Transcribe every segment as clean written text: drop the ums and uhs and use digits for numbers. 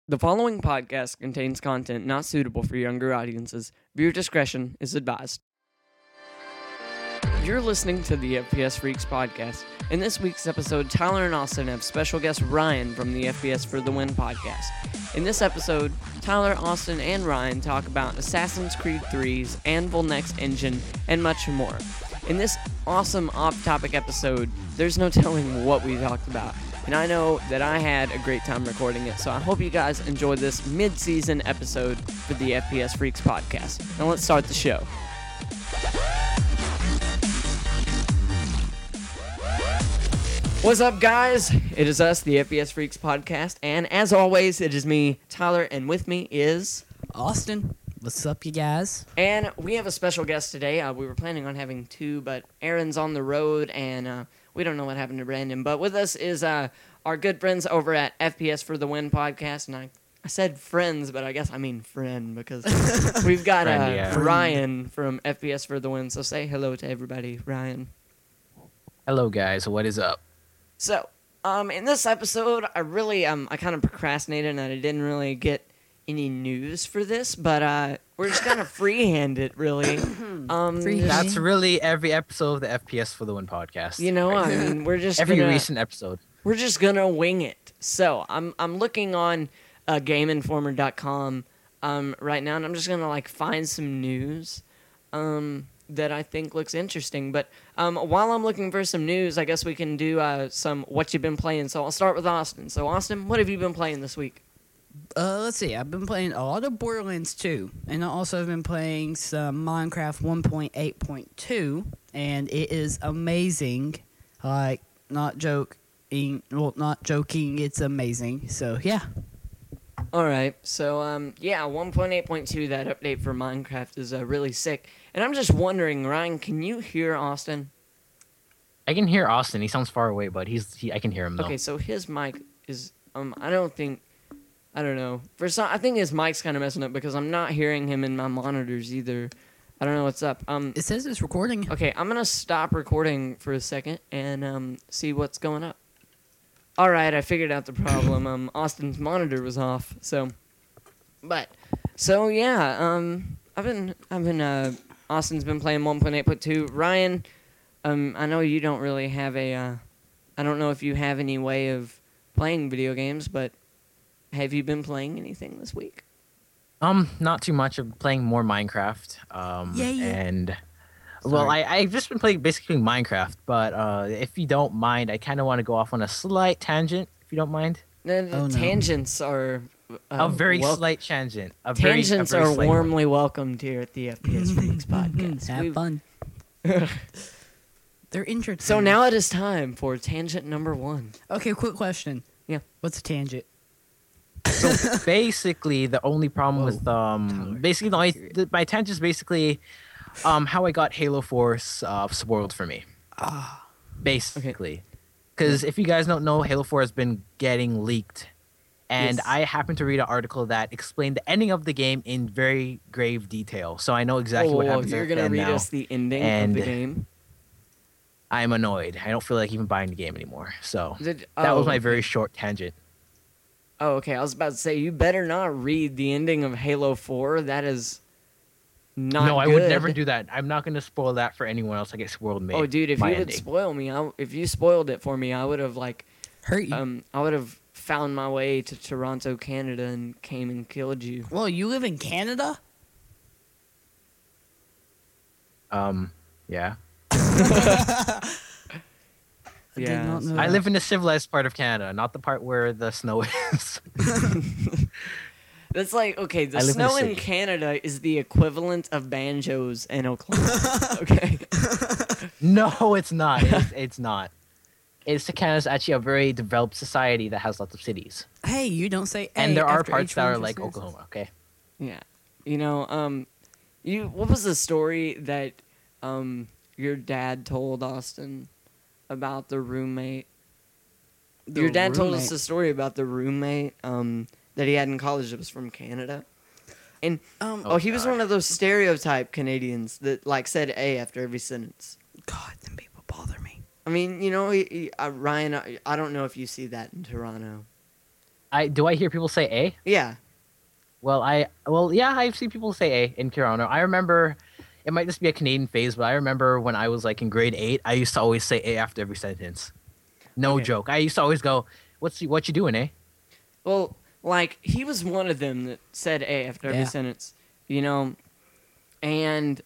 The following podcast contains content not suitable for younger audiences. Viewer discretion is advised. You're listening to the FPS Freaks podcast. In this week's episode, Tyler and Austin have special guest Ryan from the FPS for the Win podcast. In this episode, Tyler, Austin, and Ryan talk about Assassin's Creed 3's Anvil Next Engine and much more. In this awesome off-topic episode, there's no telling what we talked about. And I know that I had a great time recording it, so I hope you guys enjoyed this mid-season episode for the FPS Freaks podcast. Now let's start the show. What's up, guys? It is us, the FPS Freaks podcast, and as always, it is me, Tyler, and with me is... Austin. What's up, you guys? And we have a special guest today. We were planning on having two, but Aaron's on the road, and we don't know what happened to Brandon. But with us is our good friends over at FPS for the Win podcast. And I said friends, but I guess I mean friend because we've got Ryan from FPS for the Win. So say hello to everybody, Ryan. Hello, guys. What is up? So, in this episode, I really, I kind of procrastinated and I didn't really get any news for this, but we're just kind of freehand it, really. That's really every episode of the FPS for the Win podcast. You know, I mean, we're just every recent episode. We're just gonna wing it. So I'm looking on GameInformer.com right now, and I'm just gonna find some news that I think looks interesting. But while I'm looking for some news, I guess we can do some what you've been playing. So I'll start with Austin. So Austin, what have you been playing this week? Let's see. I've been playing a lot of Borderlands 2, and I also have been playing some Minecraft 1.8.2, and it is amazing. Not joking, it's amazing. So, yeah. Alright, so, 1.8.2, that update for Minecraft is really sick. And I'm just wondering, Ryan, can you hear Austin? I can hear Austin. He sounds far away, but I can hear him, though. Okay, so his mic is, I don't know. I think his mic's kind of messing up because I'm not hearing him in my monitors either. I don't know what's up. It says it's recording. Okay, I'm going to stop recording for a second and see what's going up. All right, I figured out the problem. Austin's monitor was off. Austin's been playing 1.8.2. Ryan, I know you don't really have I don't know if you have any way of playing video games, but have you been playing anything this week? Not too much. I'm playing more Minecraft. I've just been playing basically Minecraft, but if you don't mind, I kind of want to go off on a slight tangent, if you don't mind. Tangents are... a very slight tangent. Tangents are warmly welcomed here at the FPS Freaks podcast. Have fun. They're interesting. So now it is time for tangent number 1. Okay, quick question. Yeah. What's a tangent? So basically, the only problem with my tangent is basically how I got Halo 4 spoiled for me. Basically, because if you guys don't know, Halo 4 has been getting leaked, and I happened to read an article that explained the ending of the game in very grave detail. So I know exactly what happens. You're gonna read us the ending of the game? I'm annoyed. I don't feel like even buying the game anymore. So that was my very short tangent. Oh, okay. I was about to say, you better not read the ending of Halo 4. That is not No, I good. would never do that. I'm not going to spoil that for anyone else. I get spoiled me. Oh, dude, if you would spoil me, if you spoiled it for me, I would have, hurt you. I would have found my way to Toronto, Canada, and came and killed you. Well, you live in Canada? Yeah. Yeah, I live in the civilized part of Canada, not the part where the snow is. That's the snow in Canada is the equivalent of banjos in Oklahoma. Okay. No, it's not. It's not. Canada's actually a very developed society that has lots of cities. Hey, you don't say. And there are parts that are like Oklahoma. Okay. Yeah, what was the story that your dad told Austin about the roommate? Your dad told us a story about the roommate that he had in college that was from Canada. And he was one of those stereotype Canadians that said A after every sentence. God, them people bother me. I mean, Ryan, I don't know if you see that in Toronto. Do I hear people say A? Yeah. Yeah, I've seen people say A in Toronto. I remember, it might just be a Canadian phase, but I remember when I was like in grade 8, I used to always say A after every sentence. No Okay. joke. I used to always go, what you doing, eh? Well, like he was one of them that said A after every Yeah. sentence, you know, and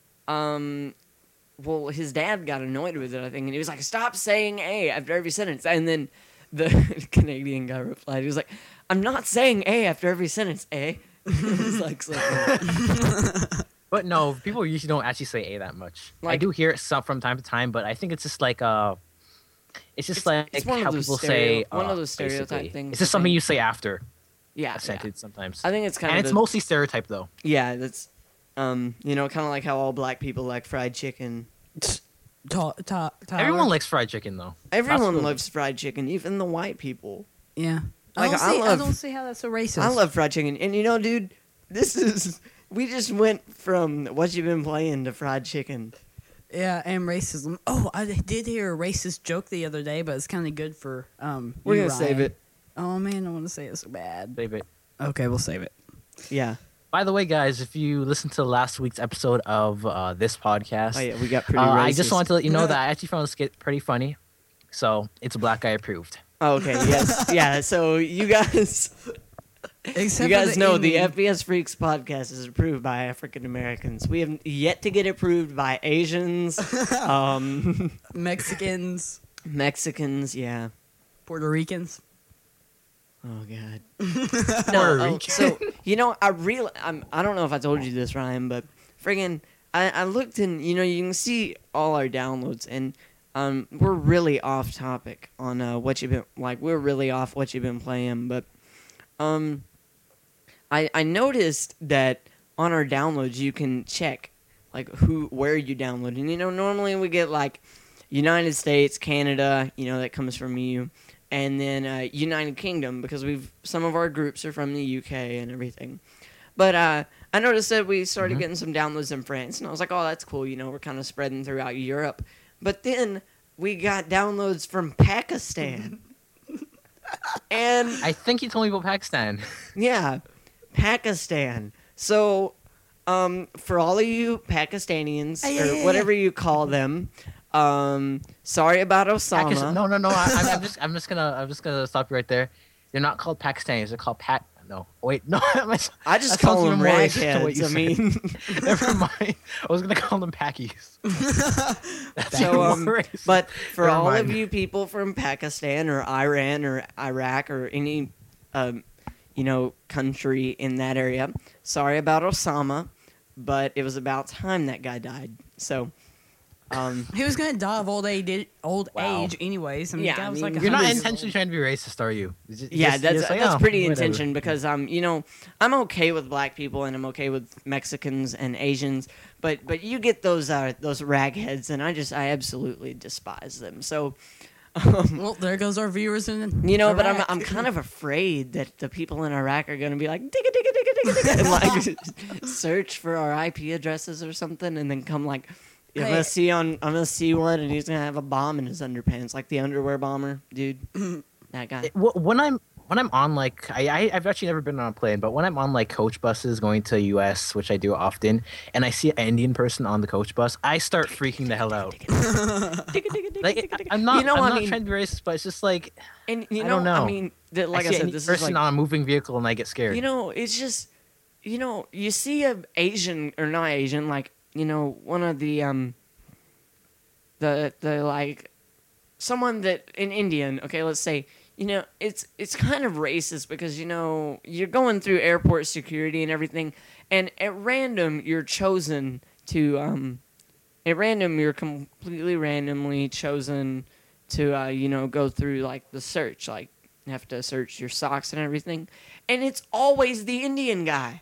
well, his dad got annoyed with it, I think, and he was like, "Stop saying A after every sentence." And then the Canadian guy replied, he was like, "I'm not saying A after every sentence, eh?" It was like something. But no, people usually don't actually say A that much. I Like- do hear it some from time to time, but I think it's just like it's one of how those people stereo- say one of those stereotype basically. things, It's just I something think. you say after Yeah, a sentence sometimes. I think it's kind And of it's mostly stereotype though. yeah, that's you know, kind of like how all black people like fried chicken. Tyler? Everyone likes fried chicken though. Everyone Absolutely. loves fried chicken, even the white people. Yeah. Like, I, don't I see, love- I don't see how that's so racist. I love fried chicken, and you know, dude, we just went from what you've been playing to fried chicken. Yeah, and racism. Oh, I did hear a racist joke the other day, but it's kind of good for We're you, gonna save Ryan. it. Oh man, I want to say it so bad. Save it. Okay, we'll save it. Yeah. By the way, guys, if you listened to last week's episode of this podcast, Oh yeah, we got pretty. I racist. just wanted to let you know that I actually found this skit pretty funny. So it's a black guy approved. Oh, okay. Yes. Yeah. So you guys, Except you for guys know the Indian- FPS Freaks podcast is approved by African Americans. We have yet to get approved by Asians, Mexicans, Mexicans. Yeah. Puerto Ricans. Oh God. Puerto No. Rican. So you know, I don't know if I told you this, Ryan, but friggin', I looked and you know you can see all our downloads and we're really off topic on what you've been like. We're really off what you've been playing, but I noticed that on our downloads you can check like where you download, and you know normally we get like United States, Canada, you know that comes from you. And then United Kingdom, because some of our groups are from the UK and everything. But I noticed that we started getting some downloads in France, and I was like, oh, that's cool. You know, we're kind of spreading throughout Europe. But then we got downloads from Pakistan. And, I think you told me about Pakistan. yeah, Pakistan. So, for all of you Pakistanians, or whatever you call them, sorry about Osama. Pakistan. No. I'm just gonna stop you right there. They're not called Pakistanis. They're called No, wait, no. I just that call sounds them even more racist than what ragheads. you I said. mean, Never mind. I was gonna call them Packies. That's so, even more racist. but for Never all mind. of you people from Pakistan or Iran or Iraq or any, you know, country in that area, sorry about Osama, but it was about time that guy died. So, He was gonna die of old age, Wow. anyways. I mean, Yeah, the guy I was mean, like You're not 100 years intentionally old. trying to be racist, are you? yeah, that's "Oh, pretty whatever." intention because you know, I'm okay with black people and I'm okay with Mexicans and Asians, but you get those ragheads and I absolutely despise them. So. Well, there goes our viewers in. You know, but Iraq. I'm kind of afraid that the people in Iraq are going to be like, digga, digga, digga, digga, digga, and like search for our IP addresses or something, and then come like, I'm Hey. gonna see one, and he's gonna have a bomb in his underpants, like the underwear bomber, dude. That guy. When I'm on like I've actually never been on a plane, but when I'm on like coach buses going to US, which I do often, and I see an Indian person on the coach bus, I start freaking the hell out. Digga, digga, digga, Like digga, digga. I'm not, You know, I'm I not mean, trying to be racist, but it's just like and you I know, don't know. I mean, like I see said, an this is person like, on a moving vehicle and I get scared. you know, it's just, you know, you see a Asian or not Asian, like you know, one of the like someone that an Indian, okay, let's say, you know, it's kind of racist because you know you're going through airport security and everything, and at random you're chosen to you're completely randomly chosen to you know go through like the search, like you have to search your socks and everything, and it's always the Indian guy.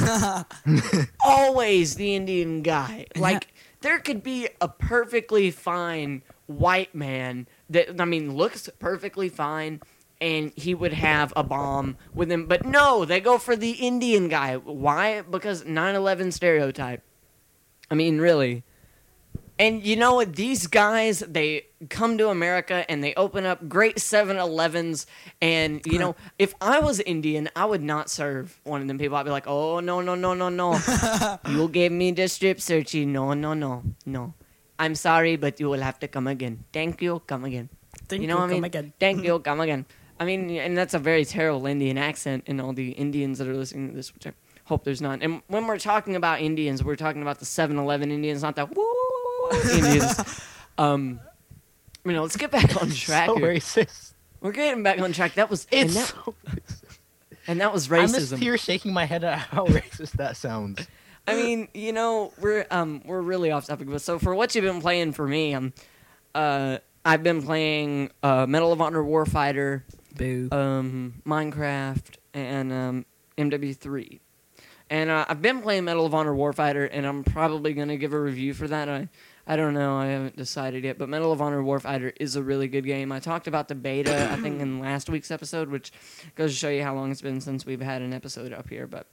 Always the Indian guy. Like there could be a perfectly fine white man that looks perfectly fine and he would have a bomb with him, but no, they go for the Indian guy. Why? Because 9/11 stereotype. I mean, really. And you know what? These guys, they come to America and they open up great 7-Elevens. And, you know, if I was Indian, I would not serve one of them people. I'd be like, oh, no, no, no, no, no. You gave me the strip searchy. No, no, no, no. I'm sorry, but you will have to come again. Thank you, come again. You know what I mean? Again. Thank you, come again. I mean, and that's a very terrible Indian accent, and all the Indians that are listening to this, which I hope there's not. And when we're talking about Indians, we're talking about the 7-Eleven Indians, not the Indians. Let's get back on track So here. racist. We're getting back on track. That was It's and that was I'm just racism. here shaking my head at how racist that sounds. I mean, we're really off topic, but so for what you've been playing for me, I've been playing Medal of Honor Warfighter, Boo. Minecraft, and MW3. And I've been playing Medal of Honor Warfighter, and I'm probably going to give a review for that. I don't know. I haven't decided yet. But Medal of Honor Warfighter is a really good game. I talked about the beta, I think, in last week's episode, which goes to show you how long it's been since we've had an episode up here. But,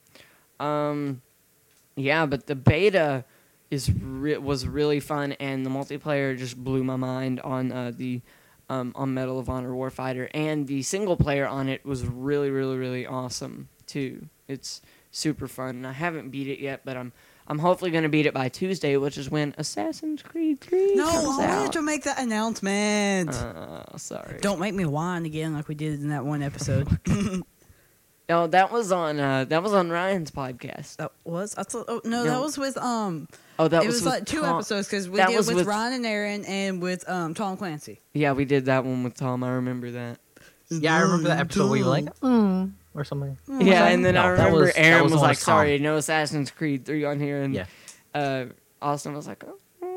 yeah, but the beta was really fun, and the multiplayer just blew my mind on on Medal of Honor Warfighter. And the single player on it was really, really, really awesome, too. It's super fun, and I haven't beat it yet, but I'm hopefully going to beat it by Tuesday, which is when Assassin's Creed 3 No, comes I out. wanted to make that announcement. Sorry. Don't make me whine again like we did in that one episode. No, that was on Ryan's podcast. That was? I thought. Oh no, No. that was with Oh, that It was with like two Tom. episodes because we that did was with with- Ryan and Aaron and with Tom Clancy. Yeah, we did that one with Tom. I remember that. Yeah, I remember that episode where you were like, or something. Yeah, and then No, I that remember was- that Aaron was was the one like, with Tom. "Sorry, no Assassin's Creed 3 on here," and Yeah. Austin was like,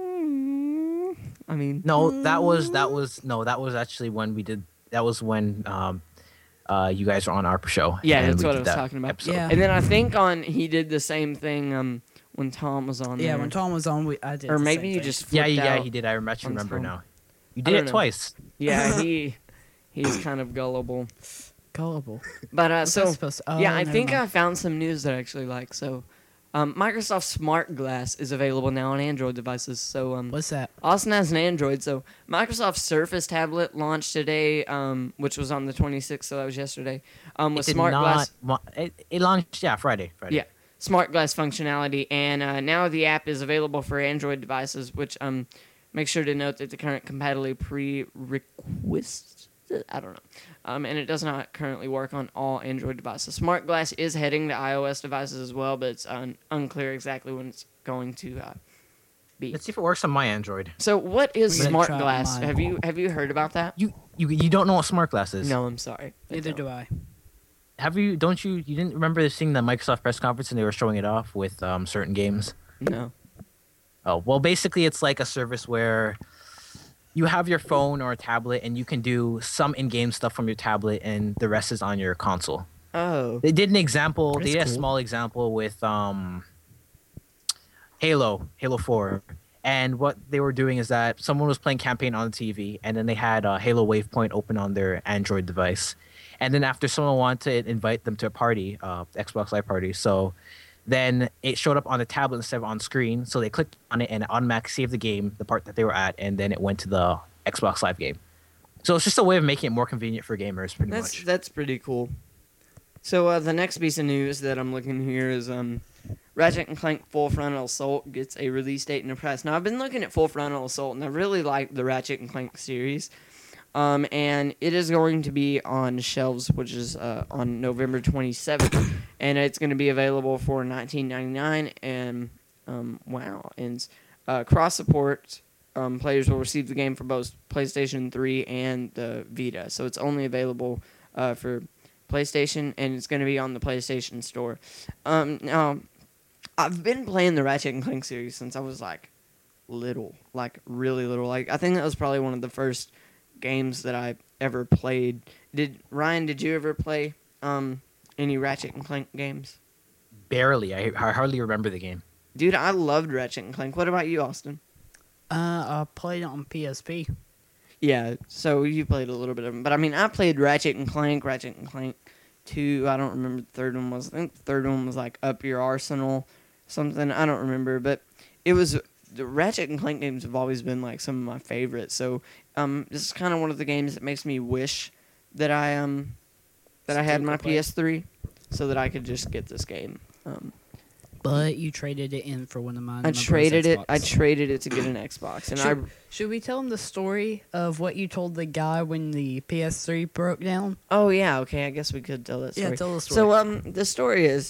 I mean, No, that was actually when we did. That was when you guys were on our show. Yeah, and that's we what I did was that talking about. episode. Yeah. And then I think he did the same thing when Tom was on Yeah, there. when Tom was on, I did. or the maybe same you thing. just Yeah, flipped out. he did. I actually on remember Tom. now. You I did don't it know. twice. Yeah, he's kind of gullible. Gullible. But What's that so supposed to- oh, yeah, I never think mind. I found some news that I actually like. So Microsoft Smart Glass is available now on Android devices. So What's that? Austin has an Android. So Microsoft Surface tablet launched today, which was on the 26th, so that was yesterday. With It did Smart Glass. It launched. Yeah, Friday. Yeah, Smart Glass functionality, and now the app is available for Android devices. Which make sure to note that the current compatibility prerequisites. I don't know, and it does not currently work on all Android devices. Smart Glass is heading to iOS devices as well, but it's unclear exactly when it's going to be. Let's see if it works on my Android. So, what is We can Smart try Glass? mine. Have you heard about that? You don't know what Smart Glass is? No, I'm sorry. I Neither don't. do I. Have you? Don't you? You didn't remember seeing the Microsoft press conference and they were showing it off with certain games? No. Oh, well, basically, it's like a service where you have your phone or a tablet and you can do some in-game stuff from your tablet and the rest is on your console. Oh. They did an example. That's They did a cool. small example with Halo 4. And what they were doing is that someone was playing campaign on the TV, and then they had Halo Waypoint open on their Android device. And then after someone wanted to invite them to a party, Xbox Live party, so then it showed up on the tablet instead of on screen. So they clicked on it and it automatically saved the game, the part that they were at, and then it went to the Xbox Live game. So it's just a way of making it more convenient for gamers, pretty much. That's pretty cool. So the next piece of news that I'm looking here is Ratchet and Clank Full Frontal Assault gets a release date and a price. Now I've been looking at Full Frontal Assault and I really like the Ratchet and Clank series. And it is going to be on shelves, which is on November 27th, and it's going to be available for $19.99. And wow, and cross support. Players will receive the game for both PlayStation 3 and the Vita, so it's only available for PlayStation, and it's going to be on the PlayStation Store. Now, I've been playing the Ratchet and Clank series since I was like little, like really little. Like I think that was probably one of the first games that I ever played. Did you ever play any Ratchet and Clank games? Barely. I hardly remember the game. Dude, I loved Ratchet and Clank. What about you, Austin? I played it on PSP. Yeah, so you played a little bit of them. But I mean, I played Ratchet and Clank 2. I don't remember the third one was. I think the third one was like Up Your Arsenal, something. I don't remember. But it was the Ratchet and Clank games have always been like some of my favorites. So this is kind of one of the games that makes me wish that I had my PS3 so that I could just get this game. But you traded it in for one of mine. I traded it to get an Xbox, and should we tell him the story of what you told the guy when the PS3 broke down? Oh yeah, okay. I guess we could tell that story. Yeah, tell the story. So the story is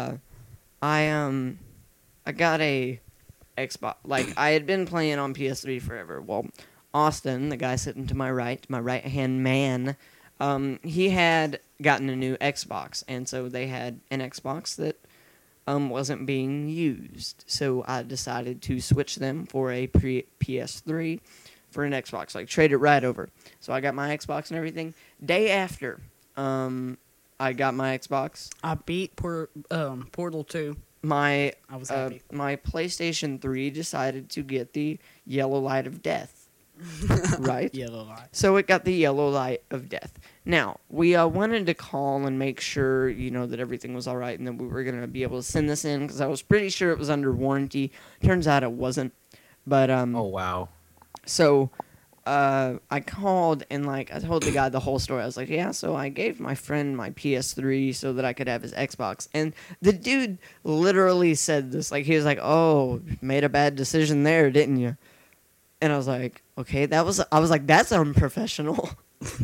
I got a Xbox. Like I had been playing on PS3 forever. Well, Austin, the guy sitting to my right hand man, he had gotten a new Xbox, and so they had an Xbox that wasn't being used. So I decided to switch them for a PS3 for an Xbox, like trade it right over. So I got my Xbox and everything. Day after I got my Xbox, I beat Portal 2. I was happy. My PlayStation 3 decided to get the yellow light of death. Right? Yellow light. So it got the yellow light of death. Now, we wanted to call and make sure, that everything was all right and that we were going to be able to send this in because I was pretty sure it was under warranty. Turns out it wasn't. But oh, wow. So I called and I told the guy the whole story. I was like, yeah, so I gave my friend my PS3 so that I could have his Xbox. And the dude literally said this. He was like, oh, made a bad decision there, didn't you? And I was like, okay, I was like, that's unprofessional.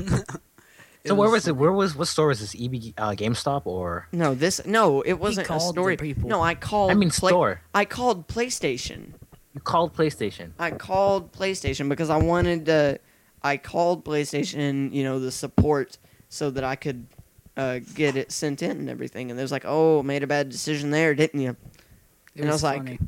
So where was it? What store was this? GameStop or? No, it wasn't a store. No, I called. store. I called PlayStation. You called PlayStation. I called PlayStation because I wanted to. I called PlayStation, the support, so that I could get it sent in and everything. And they was like, oh, made a bad decision there, didn't you? And I was funny.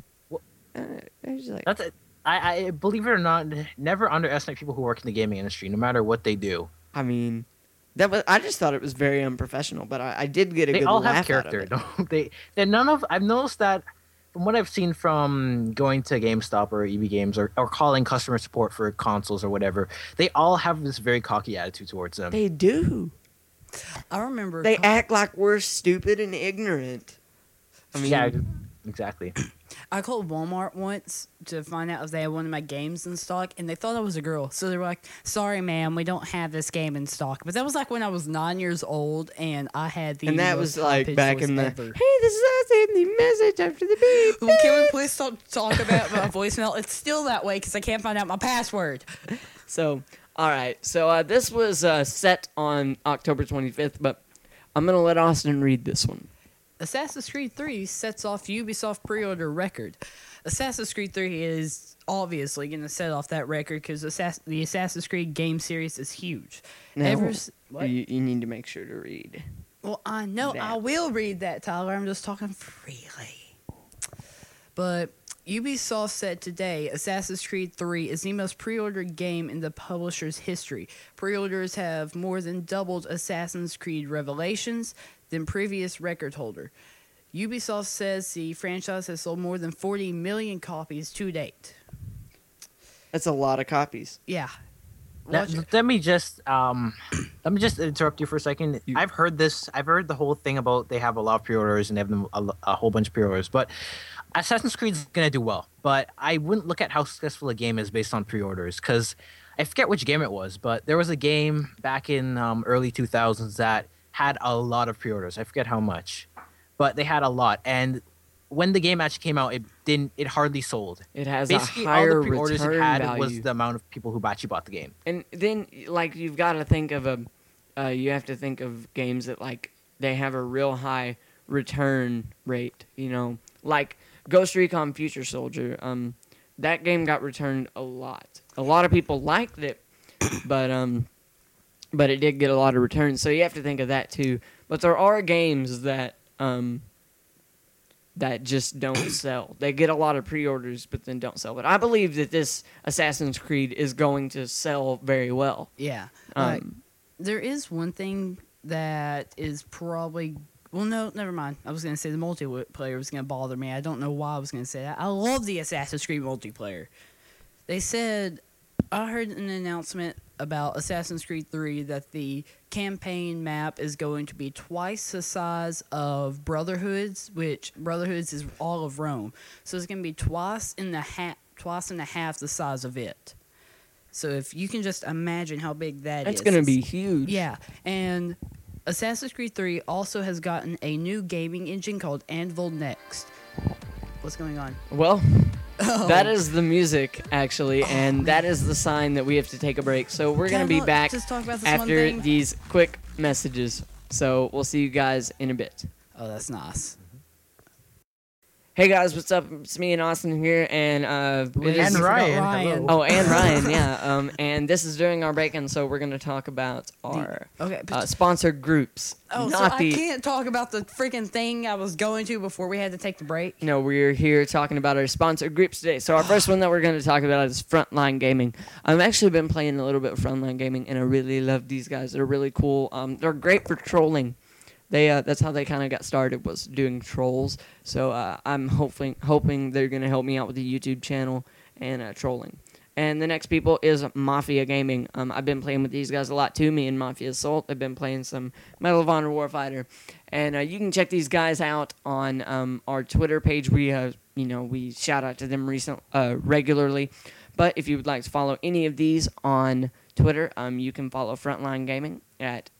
like, I believe it or not, never underestimate people who work in the gaming industry, no matter what they do. I mean, I just thought it was very unprofessional, but I did get a good laugh out of it. They all have character, don't they? I've noticed that from what I've seen from going to GameStop or EB Games or calling customer support for consoles or whatever, they all have this very cocky attitude towards them. They do. I remember they act like we're stupid and ignorant. I mean, yeah, exactly. I called Walmart once to find out if they had one of my games in stock, and they thought I was a girl. So they were like, sorry, ma'am, we don't have this game in stock. But that was when I was 9 years old, and I had the And that was back in the, ever. hey, this is us in the message after the beep. Well, can we please stop talk about my voicemail? It's still that way because I can't find out my password. So, all right. So this was set on October 25th, but I'm going to let Austin read this one. Assassin's Creed 3 sets off Ubisoft pre-order record. Assassin's Creed 3 is obviously going to set off that record because the Assassin's Creed game series is huge. Now, you need to make sure to read. Well, I know. That. I will read that, Tyler. I'm just talking freely. But Ubisoft said today Assassin's Creed 3 is the most pre-ordered game in the publisher's history. Pre-orders have more than doubled Assassin's Creed Revelations than previous record holder. Ubisoft says the franchise has sold more than 40 million copies to date. That's a lot of copies. Yeah. Let me just interrupt you for a second. I've heard this. I've heard the whole thing about they have a lot of pre-orders and they have a whole bunch of pre-orders. But Assassin's Creed's gonna do well. But I wouldn't look at how successful a game is based on pre-orders because I forget which game it was, but there was a game back in early 2000s that had a lot of pre-orders. I forget how much, but they had a lot. And when the game actually came out, it hardly sold. It has basically a higher all the pre-orders return it had value. was the amount of people who actually bought the game. And then you've got to think of you have to think of games that they have a real high return rate. Like Ghost Recon Future Soldier. That game got returned a lot. A lot of people liked it, but it did get a lot of returns, so you have to think of that too. But there are games that that just don't sell. They get a lot of pre-orders, but then don't sell. But I believe that this Assassin's Creed is going to sell very well. Yeah. There is one thing that is probably... Well, no, never mind. I was going to say the multiplayer was going to bother me. I don't know why I was going to say that. I love the Assassin's Creed multiplayer. They said... I heard an announcement about Assassin's Creed 3 that the campaign map is going to be twice the size of Brotherhood's, which Brotherhood's is all of Rome. So it's going to be twice and a half the size of it. So if you can just imagine how big that is. That's going to be huge. Yeah, and Assassin's Creed 3 also has gotten a new gaming engine called Anvil Next. What's going on? Well, that is the music, actually, and that is the sign that we have to take a break. So we're going to be back just talk about this one after thing? these quick messages. So we'll see you guys in a bit. Oh, that's nice. Hey guys, what's up? It's me and Austin here, and And Ryan. Hello. Oh, and Ryan, yeah. And this is during our break, and so we're going to talk about our sponsored groups. Oh, not so the, I can't talk about the freaking thing I was going to before we had to take the break? No, we're here talking about our sponsored groups today. So our first one that we're going to talk about is Frontline Gaming. I've actually been playing a little bit of Frontline Gaming, and I really love these guys. They're really cool. They're great for trolling. That's how they kind of got started, was doing trolls. So I'm hoping they're going to help me out with the YouTube channel and trolling. And the next people is Mafia Gaming. I've been playing with these guys a lot too. Me and Mafia Assault. I've been playing some Medal of Honor Warfighter, and you can check these guys out on our Twitter page. We shout out to them regularly. But if you would like to follow any of these on Twitter, you can follow Frontline Gaming at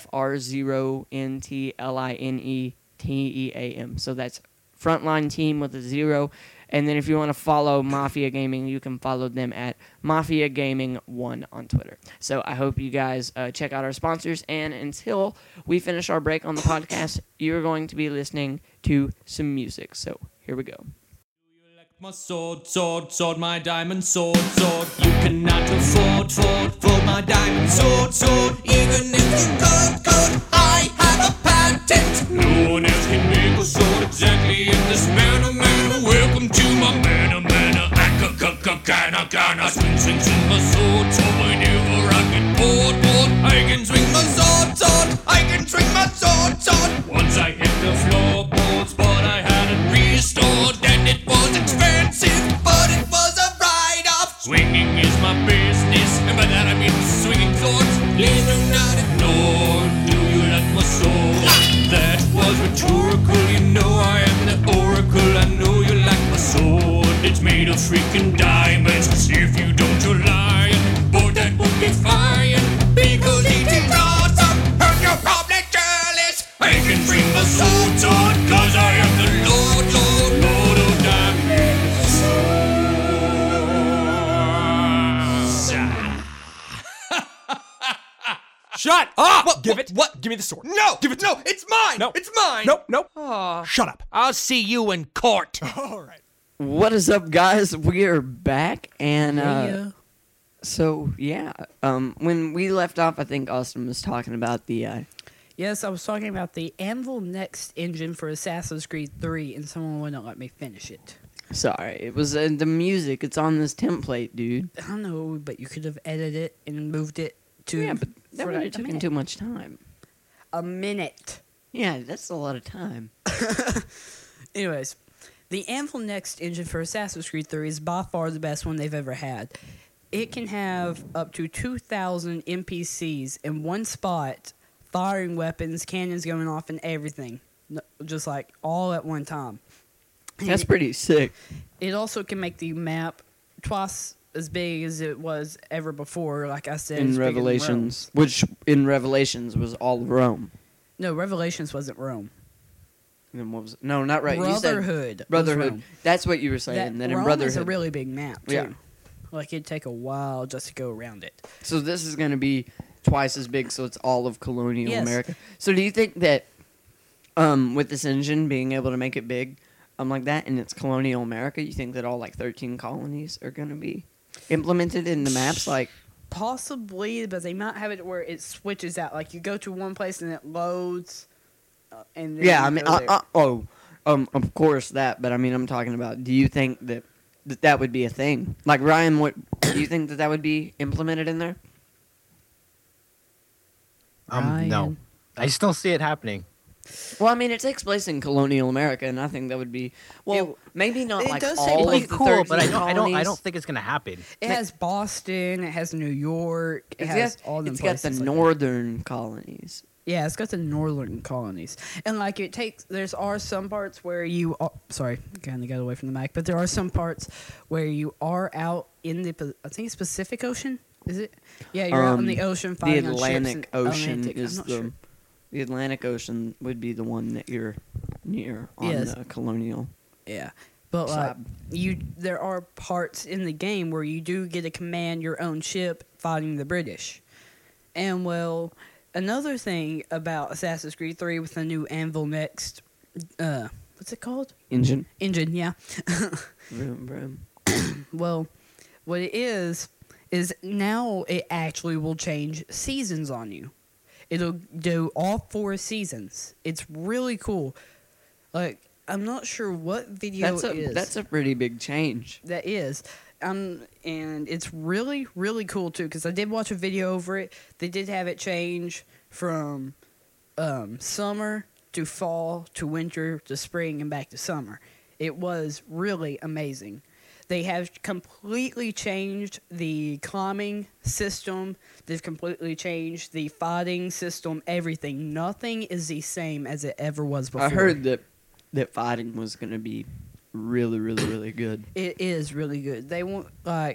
FR0NTLINETEAM. So that's Frontline Team with a 0. And then if you want to follow Mafia Gaming, you can follow them at Mafia Gaming 1 on Twitter. So I hope you guys check out our sponsors. And until we finish our break on the podcast, you're going to be listening to some music. So here we go. My sword, sword, sword, my diamond sword, sword. You cannot afford, for my diamond sword, sword. Even if you could, I have a patent. No one else can make a sword exactly in this manner, manner. Welcome to my manner, manner. I swing my sword, sword. Whenever I get bored, I can swing my sword, sword. I can swing my sword, sword. Once I hit the floorboards, but I had it restored, and it was expensive, but it was a write-off. Swinging is my business, and by that I mean swinging swords. Please do not ignore. Do you like my sword? That was rhetorical. You know I am the oracle. I know you like my sword. It's made of freaking diamonds. If you don't, you're lying. But that would be fine, because it is awesome, and you're probably jealous. I can bring my sword on, cause I am the Lord of Diamonds. Shut up! Give it. What? Give me the sword. No! Give it. No, it's mine! No. It's mine! Nope. Shut up. I'll see you in court. All right. What is up, guys? We are back, and when we left off, I think Austin was talking about the Yes, I was talking about the Anvil Next engine for Assassin's Creed 3, and someone wouldn't let me finish it. Sorry, it was the music. It's on this template, dude. I know, but you could have edited it and moved it to... Yeah, but that would have taken too much time. A minute. Yeah, that's a lot of time. Anyways, the Anvil Next engine for Assassin's Creed 3 is by far the best one they've ever had. It can have up to 2,000 NPCs in one spot, firing weapons, cannons going off, and everything. Just like all at one time. That's pretty sick. It also can make the map twice as big as it was ever before, like I said. In Revelations, which in Revelations was all of Rome. No, Revelations wasn't Rome. And then what was it? No, not right. Brotherhood. You said Brotherhood. That's what you were saying. Then in Rome Brotherhood, is a really big map, too. Yeah. Like, it'd take a while just to go around it. So this is going to be twice as big, so it's all of colonial Yes. America. So do you think that with this engine being able to make it big like that, and it's colonial America, you think that all like 13 colonies are going to be implemented in the maps? Like, possibly, but they might have it where it switches out. Like, you go to one place and it loads, and then yeah, you I mean, go there. of course that, but I mean, I'm talking about, do you think that would be a thing? Like, Ryan, what do you think that would be implemented in there? No. Ryan. I just don't see it happening. Well, I mean, it takes place in colonial America, and I think that would be maybe not it like does all take of place- the Cool, 13 but I colonies. don't think it's gonna happen. It has Boston, it has New York, it has all them It's got places the like that. northern colonies. Yeah, it's got the northern colonies, and like are some parts where you are, sorry, kind of got away from the mic, but there are some parts where you are out in I think it's Pacific Ocean. Is it? Yeah, you're out in the ocean The fighting on ships Atlantic in Ocean Atlantic. I'm is not the sure. the Atlantic Ocean would be the one that you're near on Yes. the colonial Yeah, but side. there are parts in the game where you do get to command your own ship fighting the British, and well. Another thing about Assassin's Creed 3 with the new Anvil Next, what's it called? Engine. Engine, yeah. Vroom, vroom. Well, what it is now it actually will change seasons on you. It'll do all 4 seasons. It's really cool. Like, I'm not sure what video it is. That's a pretty big change. That is. And it's really, really cool, too, because I did watch a video over it. They did have it change from summer to fall to winter to spring and back to summer. It was really amazing. They have completely changed the climbing system. They've completely changed the fighting system, everything. Nothing is the same as it ever was before. I heard that fighting was going to be really, really, really good. It is really good. They want I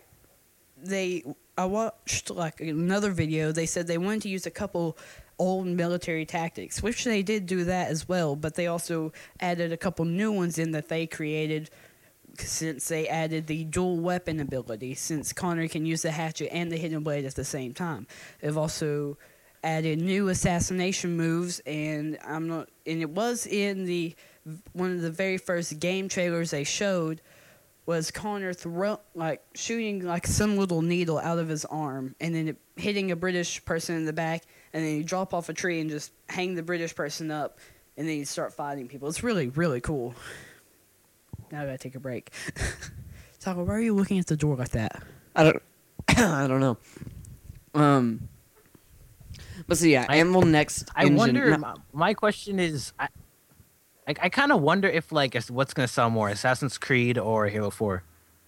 watched like another video. They said they wanted to use a couple old military tactics, which they did do that as well. But they also added a couple new ones in that they created, since they added the dual weapon ability. Since Connor can use the hatchet and the hidden blade at the same time, they've also added new assassination moves, and it was in one of the very first game trailers they showed was Connor shooting like some little needle out of his arm and then it hitting a British person in the back, and then you drop off a tree and just hang the British person up, and then you start fighting people. It's really, really cool. Now I gotta take a break. Taco, why are you looking at the door like that? I don't I don't know. But so yeah, Anvil Next I Engine. wonder. No, My question is, I kind of wonder if what's gonna sell more, Assassin's Creed or Halo 4.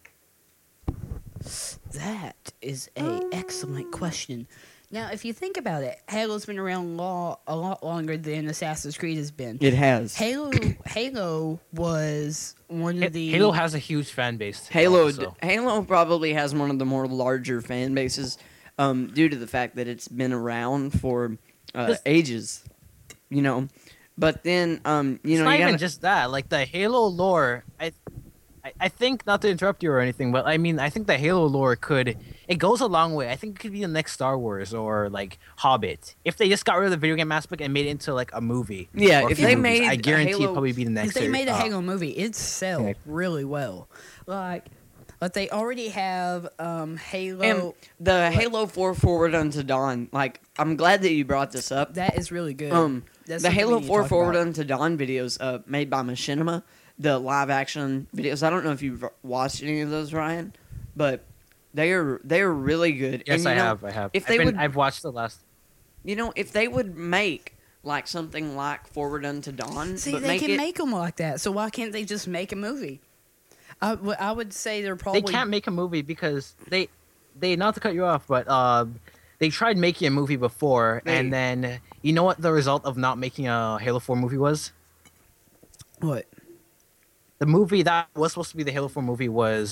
That is a excellent question. Now, if you think about it, Halo's been around a lot longer than Assassin's Creed has been. it has. Halo was one of the Halo has a huge fan base. Halo also. Halo probably has one of the more larger fan bases, due to the fact that it's been around for ages, you know. But then, It's not even just that. Like the Halo lore, I think, not to interrupt you or anything, but I mean, I think the Halo lore it goes a long way. I think it could be the next Star Wars or like Hobbit. If they just got rid of the video game aspect and made it into like a movie. Yeah, or if a few they movies, made I guarantee Halo- it'd probably be the next. If they made a series. Halo movie, it'd sell really well. But they already have Halo. And the Halo 4 Forward Unto Dawn. Like, I'm glad that you brought this up. That is really good. That's The something Halo we need to 4 talk Forward about. Unto Dawn videos made by Machinima, the live action videos. I don't know if you've watched any of those, Ryan, but they are really good. Yes, And, I have. If they would, I've watched the last. if they would make like something like Forward Unto Dawn, See, but they can it, make them like that. So why can't they just make a movie? I would say they're probably They can't make a movie because they not to cut you off, but they tried making a movie before, and then you know what the result of not making a Halo 4 movie was? What? The movie that was supposed to be the Halo 4 movie was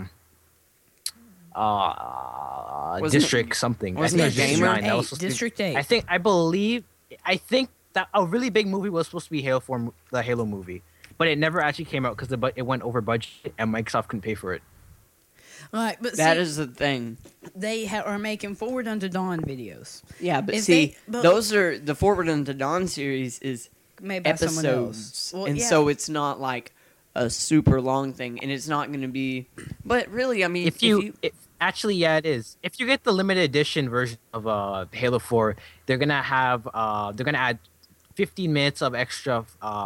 District something. wasn't I it think Gamer? District 9. That was supposed to be- District 8. I think that a really big movie was supposed to be Halo 4, the Halo movie, but it never actually came out because it went over budget and Microsoft couldn't pay for it. Right, but that see, is the thing. they are making Forward Unto Dawn videos Yeah, but If see, but- those are the Forward Unto Dawn series is made by someone else. episodes, Well, and yeah. so it's not like a super long thing, and it's not going to be. But really, I mean, Actually, yeah, it is. If you get the limited edition version of Halo 4, they're gonna add 15 minutes of extra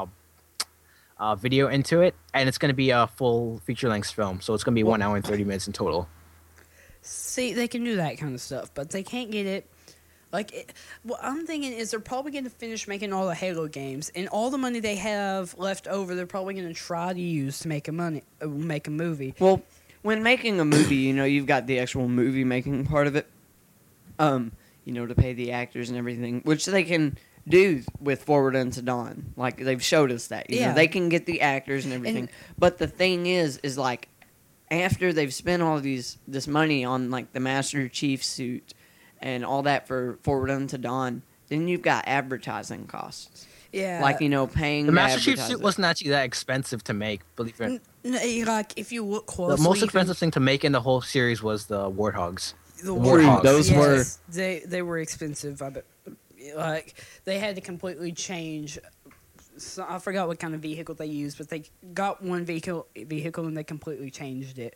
video into it, and it's gonna be a full feature-length film. So it's gonna be 1 hour and 30 minutes in total. See, they can do that kind of stuff, but they can't get it. What I'm thinking is they're probably going to finish making all the Halo games, and all the money they have left over, they're probably going to try to use to make a movie. well, when making a movie, you've got the actual movie making part of it. To pay the actors and everything, which they can do with Forward Unto Dawn. Like, they've showed us that. You know, they can get the actors and everything. But the thing is like, after they've spent all this money on, like, the Master Chief suit and all that for Forward Unto Dawn, then you've got advertising costs. Yeah. Like, you know, paying The Master Chief advertising. suit wasn't actually that expensive to make, believe it or not. Like, if you look closely, The most expensive thing to make in the whole series was the Warthogs. The Warthogs. Those were- they were expensive. I bet. Like, they had to completely change. So I forgot what kind of vehicle they used, but they got one vehicle and they completely changed it.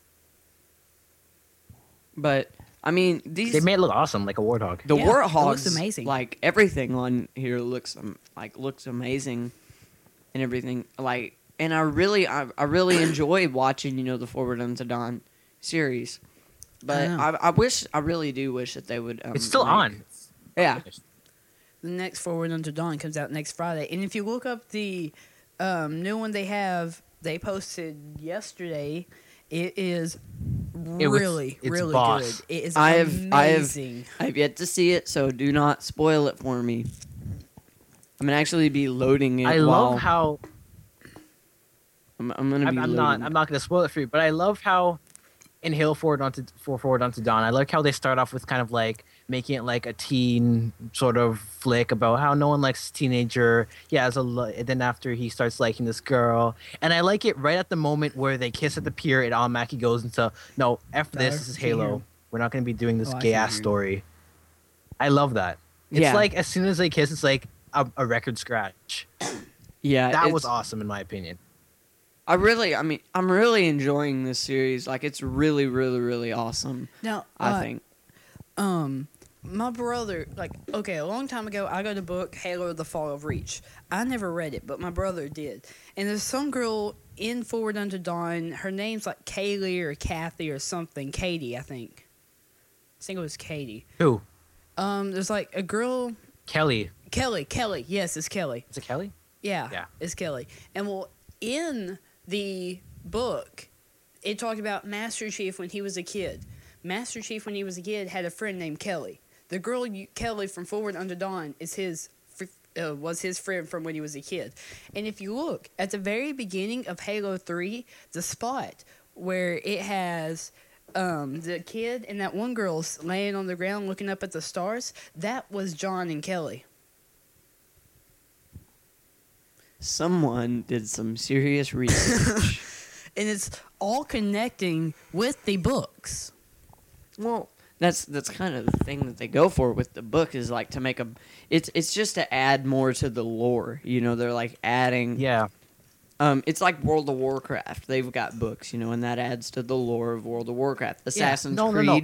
But, I mean, these... They made it look awesome, like a Warthog. The Yeah, it Warthogs, looks amazing. like, everything on here looks amazing and everything. Like, and I really enjoy watching, you know, the Forward Unto Dawn series. But I really do wish that they would. It's still on. Yeah. The next Forward Unto Dawn comes out next Friday, and if you look up the new one they posted yesterday. It is really it's boss. good. It is I've amazing. yet to see it, so do not spoil it for me. I'm gonna actually be loading it. I love how I'm gonna be. I'm not gonna spoil it for you, but I love how in Halo Forward Onto Dawn, I like how they start off with kind of like making it like a teen sort of flick about how no one likes a teenager. Yeah, and then after he starts liking this girl, and I like it right at the moment where they kiss at the pier. It automatically goes into no, F this is Halo. We're not gonna be doing this gay ass story. I love that. It's like as soon as they kiss, it's like a record scratch. Yeah, that was awesome in my opinion. I'm really enjoying this series. Like, it's really, really, really awesome. Now, I think. My brother, a long time ago, I got a book, Halo: The Fall of Reach. I never read it, but my brother did. And there's some girl in Forward Unto Dawn. Her name's like Kaylee or Kathy or something. Katie, I think. I think it was Katie. Who? There's like a girl. Kelly. Kelly. Yes, it's Kelly. Is it Kelly? Yeah, it's Kelly. And well, in the book, it talked about Master Chief when he was a kid. Master Chief, when he was a kid, had a friend named Kelly. The girl Kelly from Forward Unto Dawn was his friend from when he was a kid. And if you look at the very beginning of Halo 3, the spot where it has the kid and that one girl laying on the ground looking up at the stars, that was John and Kelly. Someone did some serious research. And it's all connecting with the books. Well, that's kind of the thing that they go for with the book is like to make it's just to add more to the lore. You know, they're like adding. Yeah. It's like World of Warcraft. They've got books, you know, and that adds to the lore of World of Warcraft. Assassin's Creed. No.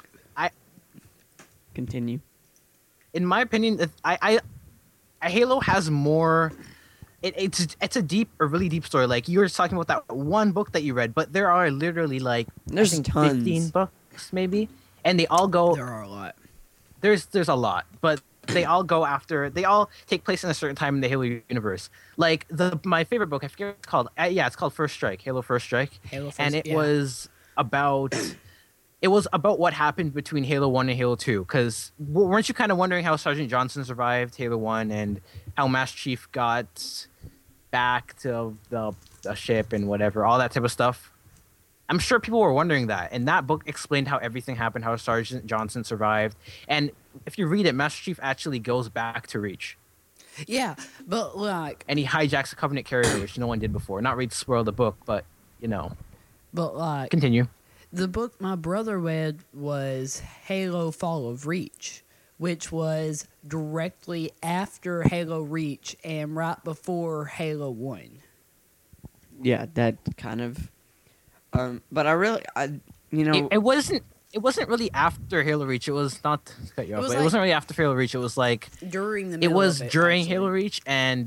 Continue. In my opinion, Halo has more. It's a really deep story. Like you were talking about that one book that you read, but there are literally like There's I think tons. 15 books maybe, and they all go. There are a lot. There's a lot, but they all go after. They all take place in a certain time in the Halo universe. Like my favorite book, I forget what it's called. It's called First Strike. Halo First Strike. And it was about. It was about what happened between Halo 1 and Halo 2, because weren't you kind of wondering how Sergeant Johnson survived Halo 1 and how Master Chief got back to the ship and whatever, all that type of stuff? I'm sure people were wondering that, and that book explained how everything happened, how Sergeant Johnson survived, and if you read it, Master Chief actually goes back to Reach. Yeah, but like... And he hijacks a Covenant carrier, which no one did before. Not ready to spoil the book, but, But like... Continue. The book my brother read was Halo Fall of Reach, which was directly after Halo Reach and right before Halo 1. Yeah, that kind of. But It wasn't really after Halo Reach. It was not to cut you off, but it wasn't really after Halo Reach. It was like during the it middle was of it, during actually. Halo Reach and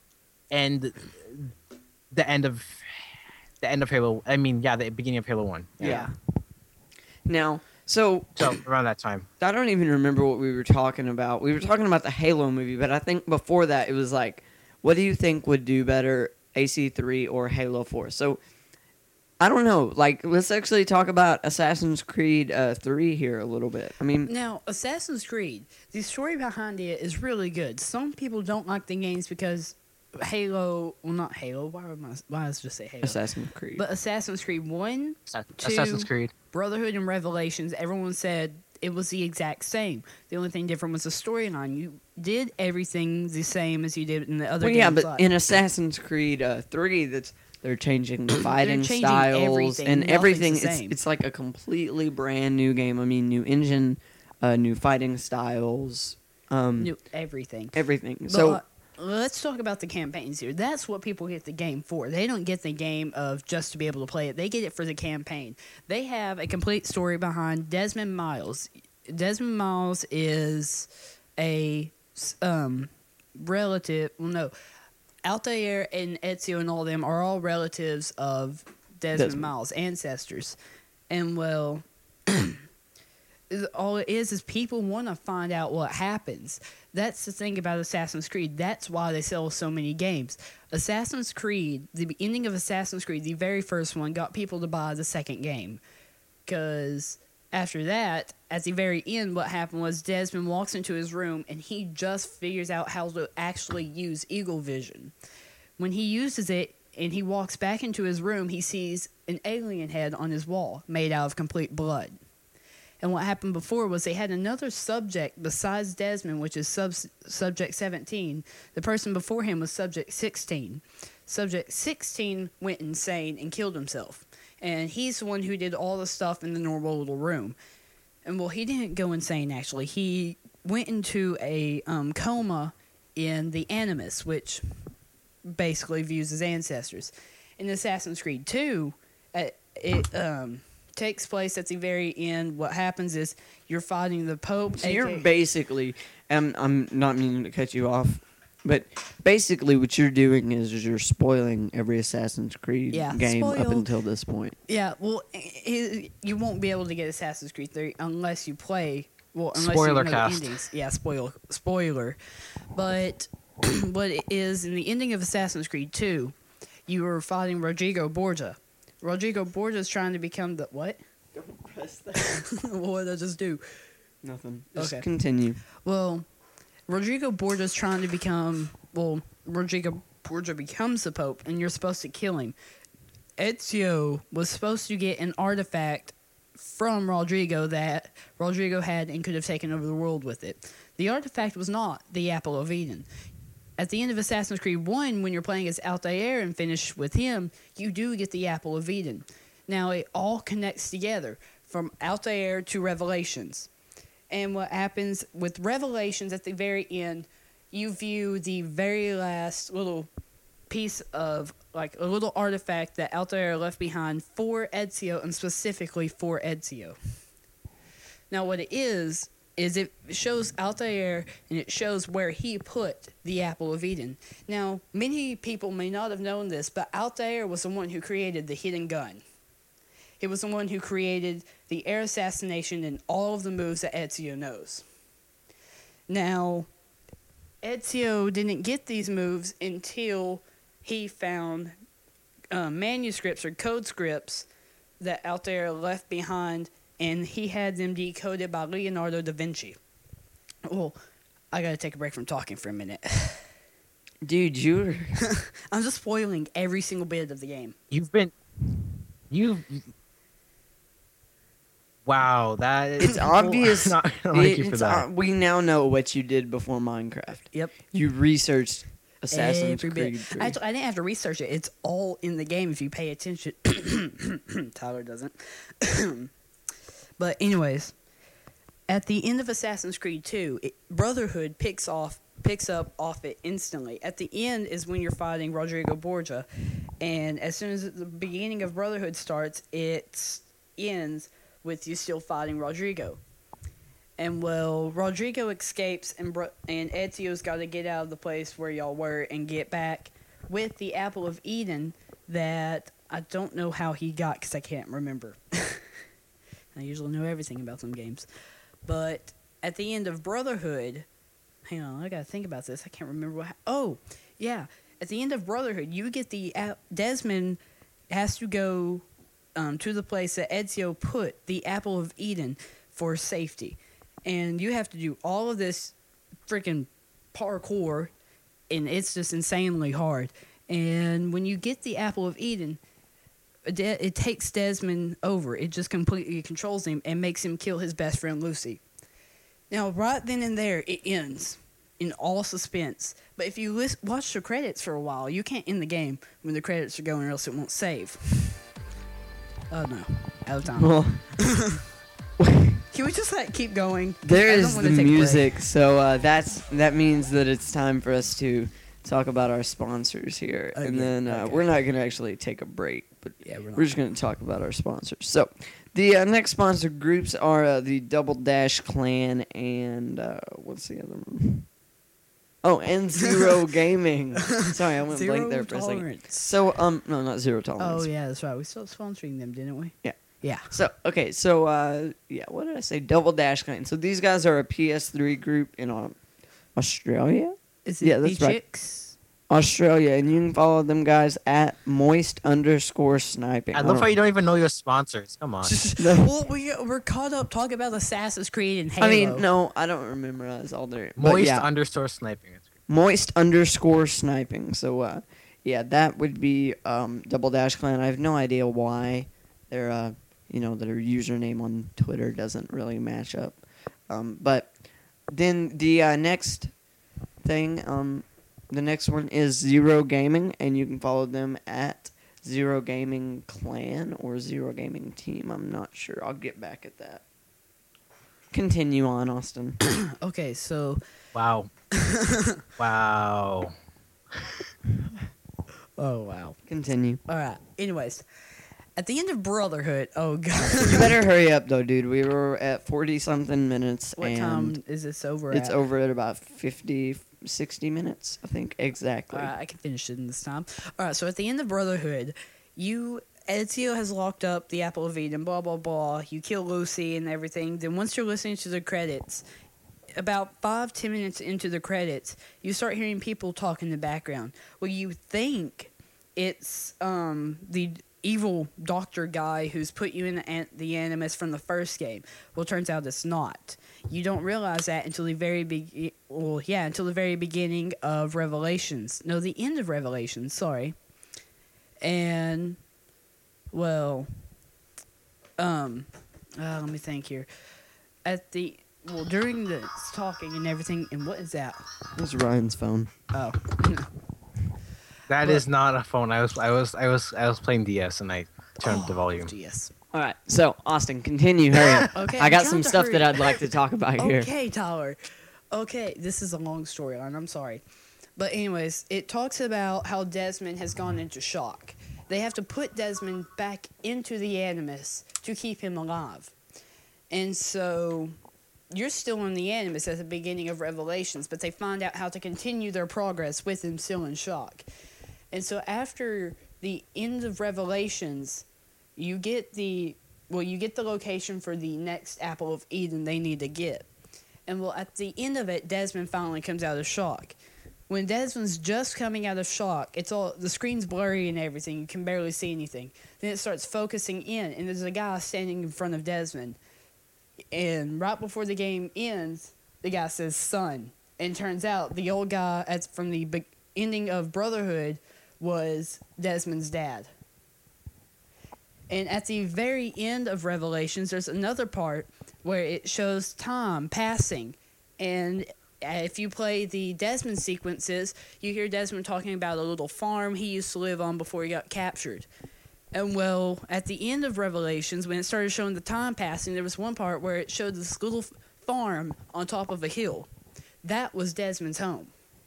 the end of Halo. I mean, the beginning of Halo 1. Yeah. Now, so around that time. I don't even remember what we were talking about. We were talking about the Halo movie, but I think before that it was like, what do you think would do better, AC3 or Halo 4? So I don't know. Like, let's actually talk about Assassin's Creed 3 here a little bit. I mean, Now, Assassin's Creed, the story behind it is really good. Some people don't like the games because Halo, well, not Halo. Why did I just say Halo? Assassin's Creed. But Assassin's Creed 1, 2, Assassin's Creed. Brotherhood, and Revelations, everyone said it was the exact same. The only thing different was the storyline. You did everything the same as you did in the other Well, games. yeah, but like- in Assassin's Creed 3, they're changing the fighting changing styles everything. and Nothing's everything. the same. It's like a completely brand new game. I mean, new engine, new fighting styles, New everything. everything. But, So let's talk about the campaigns here. That's what people get the game for. They don't get the game of just to be able to play it. They get it for the campaign. They have a complete story behind Desmond Miles. Desmond Miles is a relative. Well, no, Altair and Ezio and all them are all relatives of Desmond Miles' ancestors. And well, all it is people want to find out what happens. That's the thing about Assassin's Creed. That's why they sell so many games. Assassin's Creed, the beginning of Assassin's Creed, the very first one, got people to buy the second game. Because after that, at the very end, what happened was Desmond walks into his room and he just figures out how to actually use Eagle Vision. When he uses it and he walks back into his room, he sees an alien head on his wall made out of complete blood. And what happened before was they had another subject besides Desmond, which is Subject 17. The person before him was Subject 16. Subject 16 went insane and killed himself. And he's the one who did all the stuff in the normal little room. And, well, he didn't go insane, actually. He went into a coma in the Animus, which basically views his ancestors. In Assassin's Creed 2, it takes place at the very end. What happens is you're fighting the Pope. So you're basically, I'm not meaning to cut you off, but basically what you're doing is you're spoiling every Assassin's Creed game up spoil. until this point. Yeah, well, you won't be able to get Assassin's Creed 3 unless you play. Well, unless Spoiler you know cast. the endings. Yeah, spoiler. But what it is in the ending of Assassin's Creed 2, you were fighting Rodrigo Borgia. Rodrigo Borgia is trying to become the what? Don't press that. What did I just do? Nothing. Just Okay. continue. Well, Rodrigo Borgia is trying to become. Well, Rodrigo Borgia becomes the Pope, and you're supposed to kill him. Ezio was supposed to get an artifact from Rodrigo that Rodrigo had and could have taken over the world with it. The artifact was not the Apple of Eden. At the end of Assassin's Creed 1, when you're playing as Altair and finish with him, you do get the Apple of Eden. Now, it all connects together, from Altair to Revelations. And what happens with Revelations at the very end, you view the very last little piece of, like, a little artifact that Altair left behind for Ezio, and specifically for Ezio. Now, what it is it shows Altair, and it shows where he put the Apple of Eden. Now, many people may not have known this, but Altair was the one who created the hidden gun. He was the one who created the air assassination and all of the moves that Ezio knows. Now, Ezio didn't get these moves until he found manuscripts or code scripts that Altair left behind, and he had them decoded by Leonardo da Vinci. Well, I gotta take a break from talking for a minute. Dude, you're... I'm just spoiling every single bit of the game. Wow, that is... It's obvious. I don't like you for that. We now know what you did before Minecraft. Yep. You researched Assassin's Every bit. Creed 3. Actually, I didn't have to research it. It's all in the game if you pay attention. Tyler doesn't. But anyways, at the end of Assassin's Creed 2, Brotherhood picks up off it instantly. At the end is when you're fighting Rodrigo Borgia, and as soon as the beginning of Brotherhood starts, it ends with you still fighting Rodrigo. And well, Rodrigo escapes, and Ezio's got to get out of the place where y'all were and get back with the Apple of Eden that I don't know how he got because I can't remember. I usually know everything about some games. But at the end of Brotherhood, hang on, I gotta think about this. I can't remember what. Oh, yeah. At the end of Brotherhood, you get the Desmond has to go to the place that Ezio put the Apple of Eden for safety. And you have to do all of this freaking parkour, and it's just insanely hard. And when you get the Apple of Eden, it takes Desmond over. It just completely controls him and makes him kill his best friend Lucy. Now, right then and there, it ends in all suspense. But if you watch the credits for a while, you can't end the game when the credits are going, or else it won't save. Oh no, out of time. Well, Can we just keep going? there I don't is wanna the take a break. music, so that means that it's time for us to talk about our sponsors here, and yeah, then okay. we're not going to actually take a break, but Yeah, we're not. we're just going to talk about our sponsors. So, the next sponsor groups are the Double Dash Clan and what's the other one? Oh, and Zero Gaming. Sorry, I went Zero blank there for a second. Tolerance. So, no, not Zero Tolerance. Oh yeah, that's right. We stopped sponsoring them, didn't we? Yeah. Yeah. So, okay, so, yeah, what did I say? Double Dash Clan. So, these guys are a PS3 group in Australia? Is it Yeah, that's the right. chicks? Australia, and you can follow them guys at moist_sniping. I love how you don't even know your sponsors. Come on. Well, we're caught up talking about Assassin's Creed and Halo. I mean, no, I don't memorize all their Moist yeah, underscore sniping. moist_sniping. So, yeah, that would be Double Dash Clan. I have no idea why their their username on Twitter doesn't really match up. But then the next thing, the next one is Zero Gaming, and you can follow them at Zero Gaming Clan or Zero Gaming Team. I'm not sure. I'll get back at that. Continue on, Austin. Okay, so Wow. Wow. oh wow. Continue. All right. Anyways, at the end of Brotherhood, oh god, You better hurry up, though, dude. We were at 40-something minutes, what and time is this over? it's at? over at about 50, 60 minutes, I think, exactly. All right, I can finish it in this time. All right, so at the end of Brotherhood, Ezio has locked up the Apple of Eden, blah, blah, blah. You kill Lucy and everything. Then once you're listening to the credits, about 5-10 minutes into the credits, you start hearing people talk in the background. Well, you think it's the evil doctor guy who's put you in the Animus from the first game. Well, it turns out it's not. You don't realize that until the very beginning of Revelations. No, the end of Revelations, sorry. And, well, let me think here. During the talking and everything, and what is that? It's Ryan's phone. Oh. That is not a phone. I was playing DS and I turned up the volume. Yes. All right, so, Austin, continue. Hurry up. Okay, I I'm got trying some to stuff hurry. that I'd like to talk about here. Okay, Tyler. Okay, this is a long storyline. I'm sorry. But anyways, it talks about how Desmond has gone into shock. They have to put Desmond back into the Animus to keep him alive. And so you're still in the Animus at the beginning of Revelations, but they find out how to continue their progress with him still in shock. And so after the end of Revelations, you get the location for the next Apple of Eden they need to get. And at the end of it, Desmond finally comes out of shock. When Desmond's just coming out of shock, the screen's blurry and everything, you can barely see anything. Then it starts focusing in, and there's a guy standing in front of Desmond. And right before the game ends, the guy says, "Son." And turns out the old guy from the ending of Brotherhood was Desmond's dad. And at the very end of Revelations, there's another part where it shows time passing. And if you play the Desmond sequences, you hear Desmond talking about a little farm he used to live on before he got captured. And well, at the end of Revelations, when it started showing the time passing, there was one part where it showed this little farm on top of a hill. That was Desmond's home.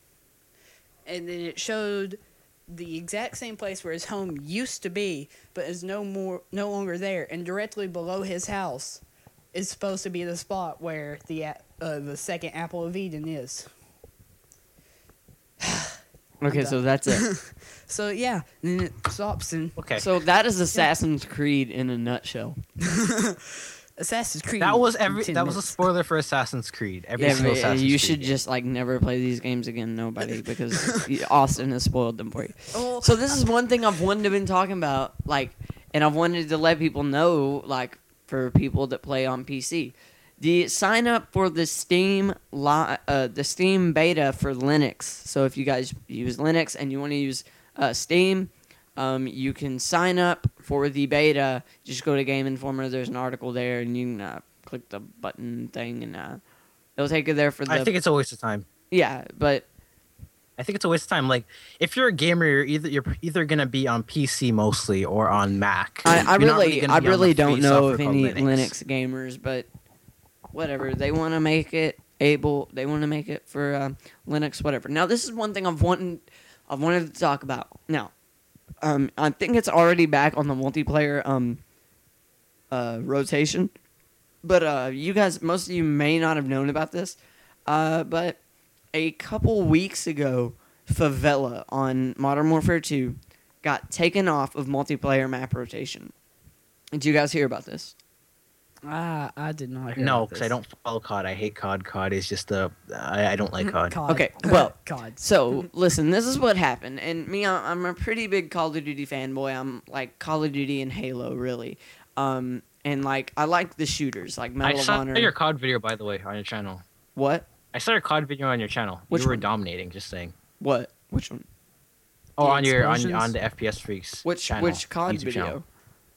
And then it showed the exact same place where his home used to be, but is no longer there. And directly below his house is supposed to be the spot where the second Apple of Eden is. Okay, so that's it. So yeah, and then it stops and Okay. So that is Assassin's Creed in a nutshell. Assassin's Creed. That was in 10 a minutes. spoiler for Assassin's Creed. Every Yeah, single but, Assassin's you Creed should game. just never play these games again, nobody, because Austin has spoiled them for you. Oh, So this is one thing I've wanted to been talking about. and I've wanted to let people know, like, for people that play on PC. The sign up for the Steam beta for Linux. So if you guys use Linux and you want to use Steam, you can sign up for the beta. Just go to Game Informer. There's an article there, and you can click the button thing, and it'll take you there for the. I think it's a waste of time. Yeah, but I think it's a waste of time. Like, if you're a gamer, you're either gonna be on PC mostly or on Mac. I really don't know of any Linux gamers, but whatever. They want to make it able. They want to make it for Linux, whatever. Now, this is one thing I've wanted to talk about. Now, I think it's already back on the multiplayer rotation, but you guys, most of you may not have known about this, but a couple weeks ago, Favela on Modern Warfare 2 got taken off of multiplayer map rotation. Did you guys hear about this? I did not hear No, about because this. I don't follow COD. I hate COD. COD is just I don't like COD. COD. Okay, well, COD. So, listen, this is what happened. And me, I'm a pretty big Call of Duty fanboy. I'm like Call of Duty and Halo, really. And like, I like the shooters, like I Medal of saw Honor. your COD video, by the way, on your channel. What? I saw your COD video on your channel. Which you were one? dominating, just saying. What? Which one? Oh, The on your on explosions? the FPS Freaks Which channel. which COD YouTube video? channel.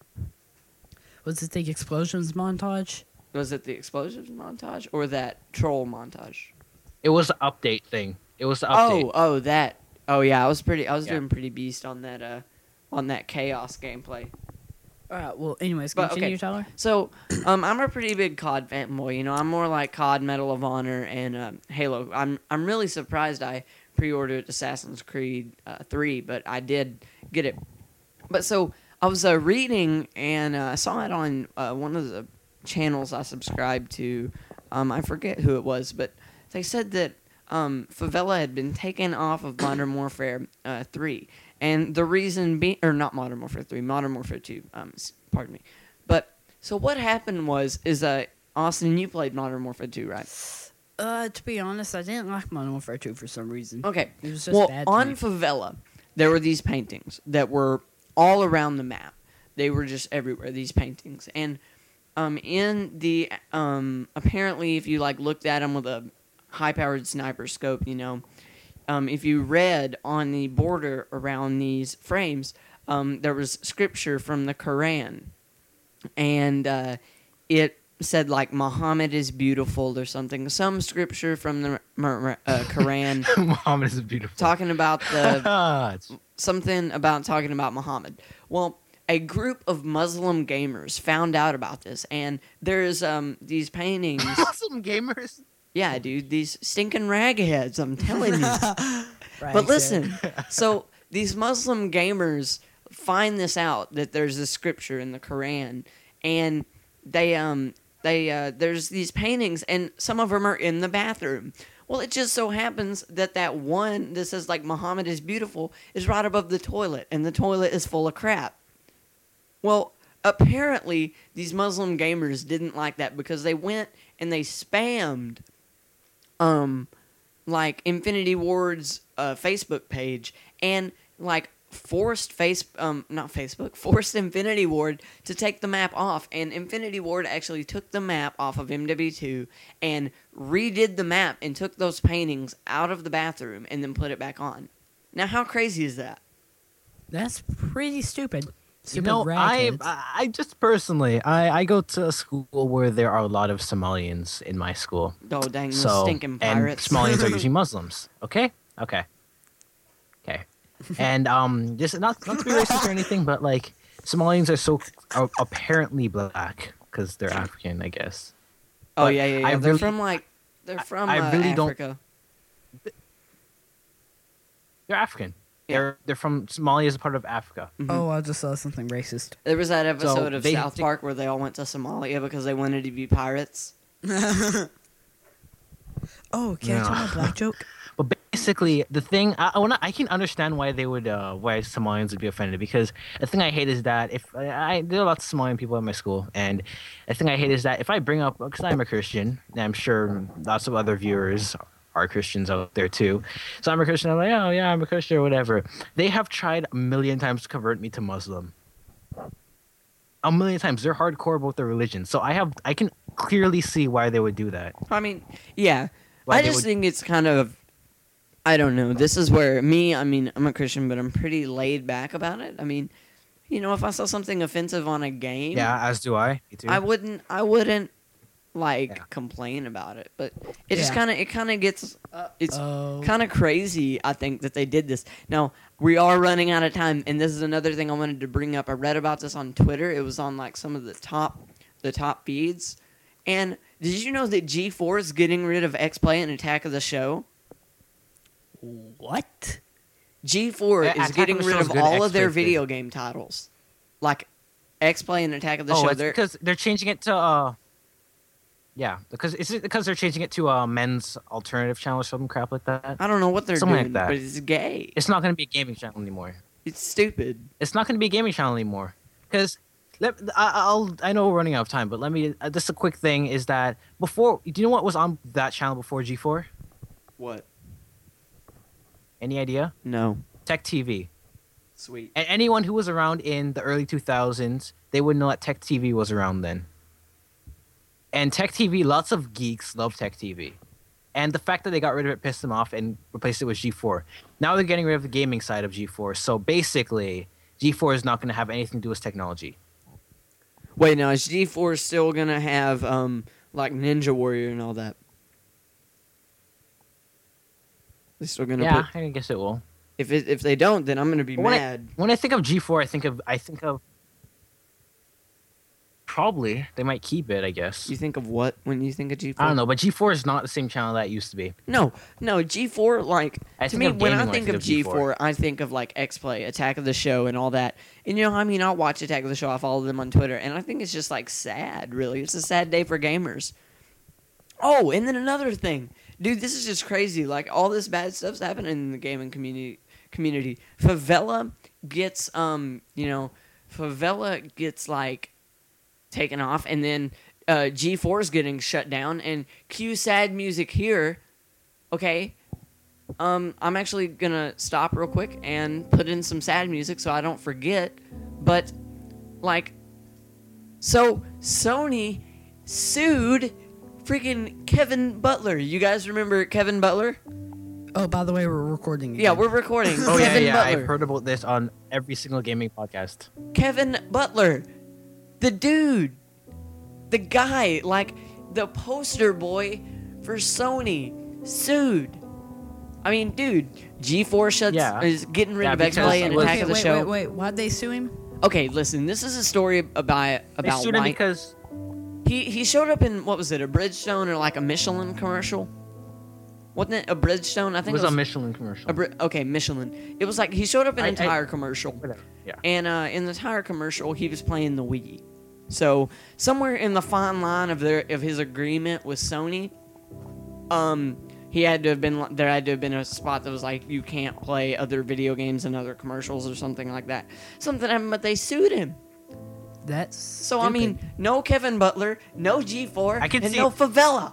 Was it the explosions montage? Was it the explosions montage or that troll montage? It was the update thing. It was the update. Oh, that. Oh yeah, I was Yeah. doing pretty beast on that chaos gameplay. Alright, well, anyways, But, continue, okay. Tyler. So, I'm a pretty big COD fanboy. You know, I'm more like COD, Medal of Honor, and Halo. I'm really surprised I pre-ordered Assassin's Creed 3, but I did get it. But so I was reading and I saw it on one of the channels I subscribed to. I forget who it was, but they said that Favela had been taken off of Modern Warfare 3. And the reason being, or not Modern Warfare 3, Modern Warfare 2, pardon me. But, so what happened is, Austin, you played Modern Warfare 2, right? To be honest, I didn't like Modern Warfare 2 for some reason. Okay. It was just Well, bad to on me. Favela, there were these paintings that were all around the map. They were just everywhere, these paintings. And in the, apparently, if you, like, looked at them with a high-powered sniper scope, you know, if you read on the border around these frames, there was scripture from the Quran. And it said, like, Muhammad is beautiful or something. Some scripture from the Quran Muhammad is beautiful. talking about the... It's something about talking about Muhammad. Well, a group of Muslim gamers found out about this. And there's these paintings... awesome gamers. Yeah, dude, these stinking ragheads, I'm telling you. Right, But listen, so these Muslim gamers find this out that there's this scripture in the Quran, and there's these paintings, and some of them are in the bathroom. Well, it just so happens that one that says like Muhammad is beautiful is right above the toilet, and the toilet is full of crap. Well, apparently these Muslim gamers didn't like that because they went and they spammed like Infinity Ward's Facebook page and like forced Infinity Ward to take the map off, and Infinity Ward actually took the map off of MW2 and redid the map and took those paintings out of the bathroom and then put it back on. Now, how crazy is that? That's pretty stupid. You know, I just personally, I go to a school where there are a lot of Somalians in my school. Oh, dang, those So, stinking and pirates. Somalians are usually Muslims. Okay. And just not to be racist or anything, but like Somalians are apparently black because they're African, I guess. Oh, but yeah. I They're really- from I really don't- Africa. They're African. Yeah. They're from Somalia is a part of Africa. Oh, I just saw something racist. There was that episode of they- South Park where they all went to Somalia because they wanted to be pirates. Oh, can I tell my black joke? But basically, the thing I can understand why they would why Somalians would be offended, because the thing I hate is that if there are lots of Somalian people at my school, and the thing I hate is that if I bring up, because I'm a Christian, and I'm sure lots of other viewers are Christians out there too, so I'm a Christian, I'm like, oh yeah, I'm a Christian or whatever. They have tried a million times to convert me to Muslim. a million times. They're hardcore about their religion, so I can clearly see why they would do that. I mean, yeah. Why I they just would- think it's kind of, I don't know. This is where I mean, I'm a Christian, but I'm pretty laid back about it. I mean, you know, if I saw something offensive on a game, Yeah, as do I. Me too. I wouldn't like Yeah. complain about it. But it just Yeah. kind of gets, it's Oh. kind of crazy, I think, that they did this. Now, we are running out of time, and this is another thing I wanted to bring up. I read about this on Twitter. It was on like some of the top feeds. And did you know that G4 is getting rid of X-Play and Attack of the Show? What? G4 Yeah, is Attack getting of the rid Show's of good, all of their X-Play's good. video game titles. Like X-Play and Attack of the Oh, Show. it's because they're changing it to yeah, because is it because they're changing it to men's alternative channel or something crap like that? I don't know what they're Something like doing, that. but it's gay. It's not going to be a gaming channel anymore. It's stupid. It's not going to be a gaming channel anymore because I know we're running out of time, but let me just a quick thing is that before, do you know what was on that channel before G4? What? Any idea? No. Tech TV. Sweet. And anyone who was around in the early 2000s, they would know that Tech TV was around then. And Tech TV, lots of geeks love Tech TV. And the fact that they got rid of it pissed them off and replaced it with G4. Now they're getting rid of the gaming side of G4. So basically, G4 is not going to have anything to do with technology. Wait, now is G4 still gonna have like Ninja Warrior and all that? They're still gonna Yeah, put. I guess it will. If they don't, then I'm gonna be mad. When I think of G4, I think of probably they might keep it, I guess. You think of what when you think of G4? I don't know, but G4 is not the same channel that it used to be. No, G4, like, I to think me, of when gaming I when think of G4, I think of, like, X-Play, Attack of the Show, and all that. And, you know, I mean, I watch Attack of the Show, I follow them on Twitter, and I think it's just, like, sad, really. It's a sad day for gamers. Oh, and then another thing. Dude, this is just crazy. Like, all this bad stuff's happening in the gaming community. Favela gets, Favela gets, like, taken off, and then G4 is getting shut down, and cue sad music here. Okay, I'm actually gonna stop real quick and put in some sad music so I don't forget. But like, so Sony sued freaking Kevin Butler. You guys remember Kevin Butler? Oh, by the way, we're recording again. Yeah, we're recording. Oh Kevin yeah, Butler. I've heard about this on every single gaming podcast. Kevin Butler, the dude, the guy, like the poster boy for Sony, sued. I mean, dude, G4 is getting rid Yeah, of because X-Play and it was- Attack of the wait, Show. wait. Why'd they sue him? Okay, listen, this is a story about They sued him why because he showed up in, what was it, a Bridgestone or like a Michelin commercial? Wasn't it a Bridgestone? I it think was a Michelin commercial. okay, Michelin. It was like he showed up in a I- tire commercial. Whatever. Yeah. And in the tire commercial, he was playing the Wii. So somewhere in the fine line of his agreement with Sony, there had to have been a spot that was like, you can't play other video games and other commercials or something like that. Something happened, but they sued him. That's So I mean, no Kevin Butler, no G4, I can and see- no Favela.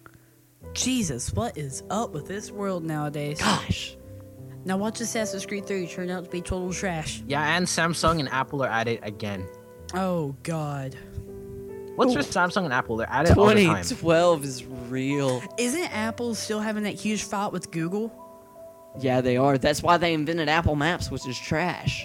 Jesus, what is up with this world nowadays? Gosh. Now watch Assassin's Creed 3 turn out to be total trash. Yeah, and Samsung and Apple are at it again. Oh God. What's with Samsung and Apple? They're at it all the time. 2012 is real. Isn't Apple still having that huge fight with Google? Yeah, they are. That's why they invented Apple Maps, which is trash.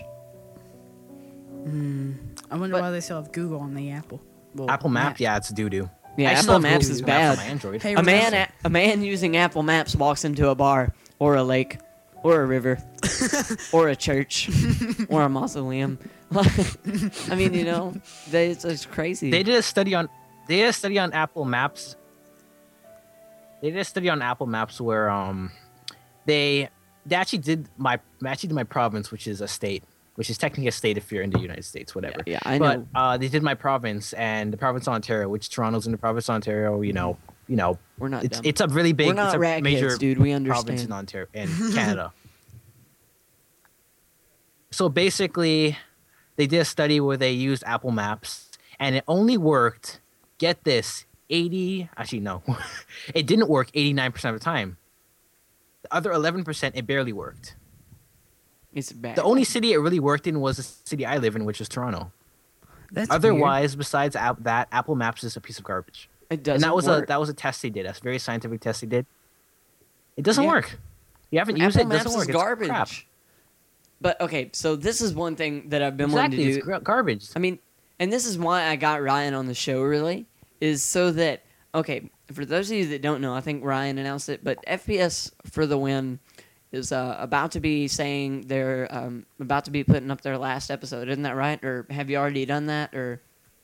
I wonder But- why they still have Google on the Apple. Well, Apple Map, yeah, it's doo doo. Yeah, Apple Maps is bad. Android. Hey, A man using Apple Maps walks into a bar or a lake or a river or a church or a mausoleum. I mean, you know, it's crazy. They did a study on Apple Maps. They did a study on Apple Maps where they actually did my province, which is a state, which is technically a state if you're in the United States, whatever. Yeah, I know. But they did my province and the province of Ontario, which Toronto's in the province of Ontario. You know, We're not dumb. it's a really big, We're not it's a ragheads, major dude. We province understand. in Ontario in Canada. So basically, they did a study where they used Apple Maps, and it only worked. Get this, 80. Actually, no, it didn't work 89% of the time. The other 11%, it barely worked. It's bad. The only city it really worked in was the city I live in, which is Toronto. That's Otherwise, besides that, Apple Maps is a piece of garbage. It doesn't And that was work. a test they did. A very scientific test they did. It doesn't Yeah. work. You haven't used Apple it. It doesn't Maps work. is garbage. It's crap. But okay, so this is one thing that I've been Exactly. wanting It's to do. garbage. I mean, and this is why I got Ryan on the show, really, is so that, okay, for those of you that don't know, I think Ryan announced it, but FPS for the Win is about to be saying they're about to be putting up their last episode. Isn't that right? Or have you already done that? Or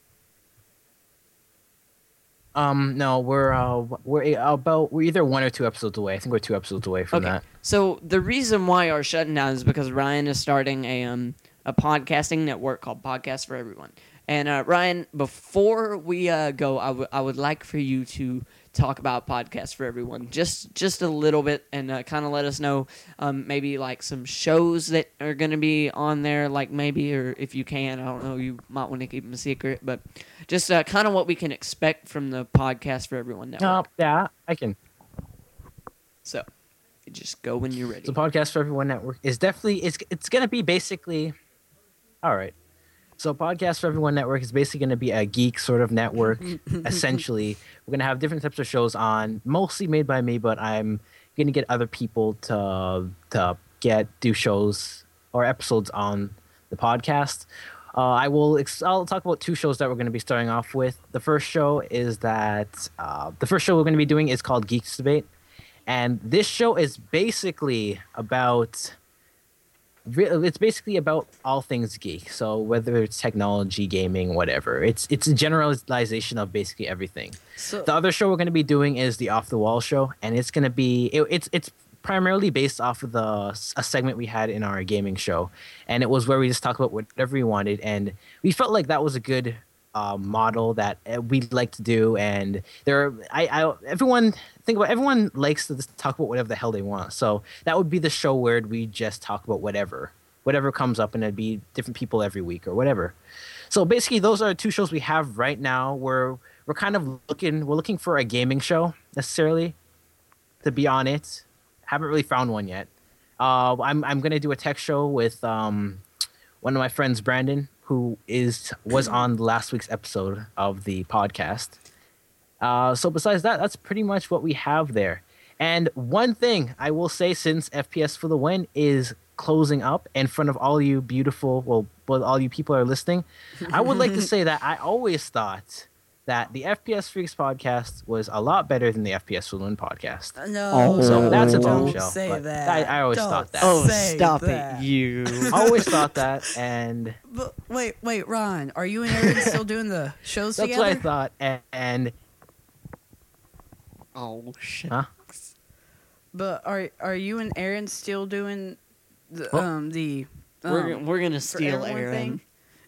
No, we're either 1 or 2 episodes away. I think we're 2 episodes away from that. So the reason why our shutting down is because Ryan is starting a podcasting network called Podcast for Everyone. And Ryan, before we go, I would like for you to talk about Podcast for Everyone just a little bit, and kind of let us know maybe like some shows that are going to be on there, like maybe, or if you can, I don't know, you might want to keep them a secret, but just kind of what we can expect from the Podcast for Everyone network. Yeah, I can. So just go when you're ready. So Podcast for Everyone Network is definitely it's going to be basically all right. So Podcast for Everyone Network is basically going to be a geek sort of network. Essentially, we're going to have different types of shows on, mostly made by me, but I'm going to get other people to do shows or episodes on the podcast. I'll talk about 2 shows that we're going to be starting off with. The first show is that the first show we're going to be doing is called Geeks Debate, and this show is basically about. It's basically about all things geek. So whether it's technology, gaming, whatever, it's a generalization of basically everything. So, The other show we're going to be doing is the Off the Wall show, and it's going to be it's primarily based off of a segment we had in our gaming show, and it was where we just talk about whatever we wanted, and we felt like that was a good model that we'd like to do. And everyone likes to just talk about whatever the hell they want. So that would be the show where we just talk about whatever comes up, and it'd be different people every week or whatever. So basically, those are 2 shows we have right now. We're kind of looking for a gaming show necessarily to be on it. Haven't really found one yet. I'm gonna do a tech show with one of my friends, Brandon, who was on last week's episode of the podcast. So besides that, that's pretty much what we have there. And one thing I will say, since FPS for the Win is closing up in front of all you all you people are listening, I would like to say that I always thought that the FPS Freaks podcast was a lot better than the FPS for the Win podcast. no, So that's a don't bombshell. say but that. I always Don't thought that. Oh, say stop that. it, you. I always thought that, and But wait, Ron, are you and Aaron still doing the shows that's together? what I thought. And Oh, shit. Huh? But are you and Aaron still doing the We're going to for steal everyone Aaron. thing?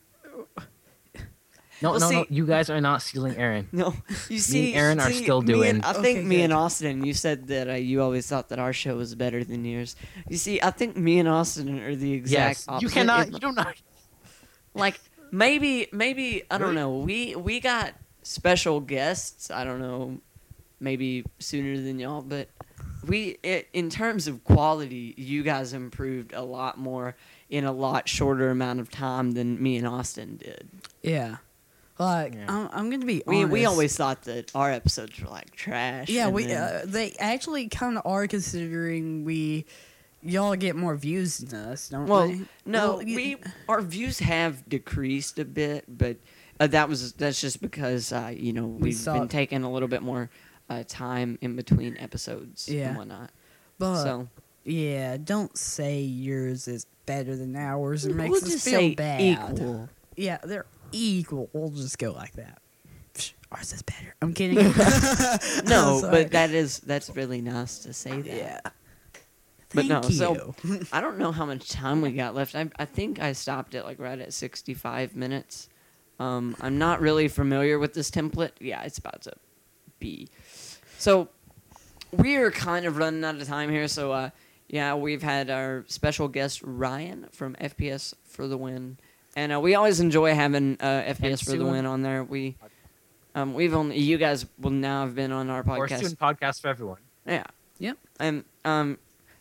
no, Well, see- you guys are not stealing Aaron. No, you see, and Aaron are still me doing- and- I think Okay, me and good. Austin. You said that you always thought that our show was better than yours. You see, I think me and Austin are the exact Yes, opposite. you cannot. If- You do not. like maybe I don't know. We got special guests. I don't know, maybe sooner than y'all, but in terms of quality, you guys improved a lot more in a lot shorter amount of time than me and Austin did. Yeah. Like Yeah. I'm gonna be honest. We always thought that our episodes were like trash. Yeah, and we then- they actually kind of are, considering y'all get more views than us, don't Well, they? no, Well, you- our views have decreased a bit, but that's just because we've been stopped. taking a little bit more time in between episodes Yeah. and whatnot. But So yeah, don't say yours is better than ours. It makes we'll us just feel say bad. equal. Yeah, they're equal. We'll just go like that. Psh, ours is better. I'm kidding. No, Sorry. but that's really nice to say that. Yeah. But no, Thank so you. I don't know how much time we got left. I think I stopped it like right at 65 minutes. I'm not really familiar with this template. Yeah, it's about to be. So we are kind of running out of time here. So yeah, we've had our special guest Ryan from FPS for the Win, and we always enjoy having FPS for the Win on there. We've only you guys will now have been on our Or podcast. student podcast for everyone. Yeah. Yep. And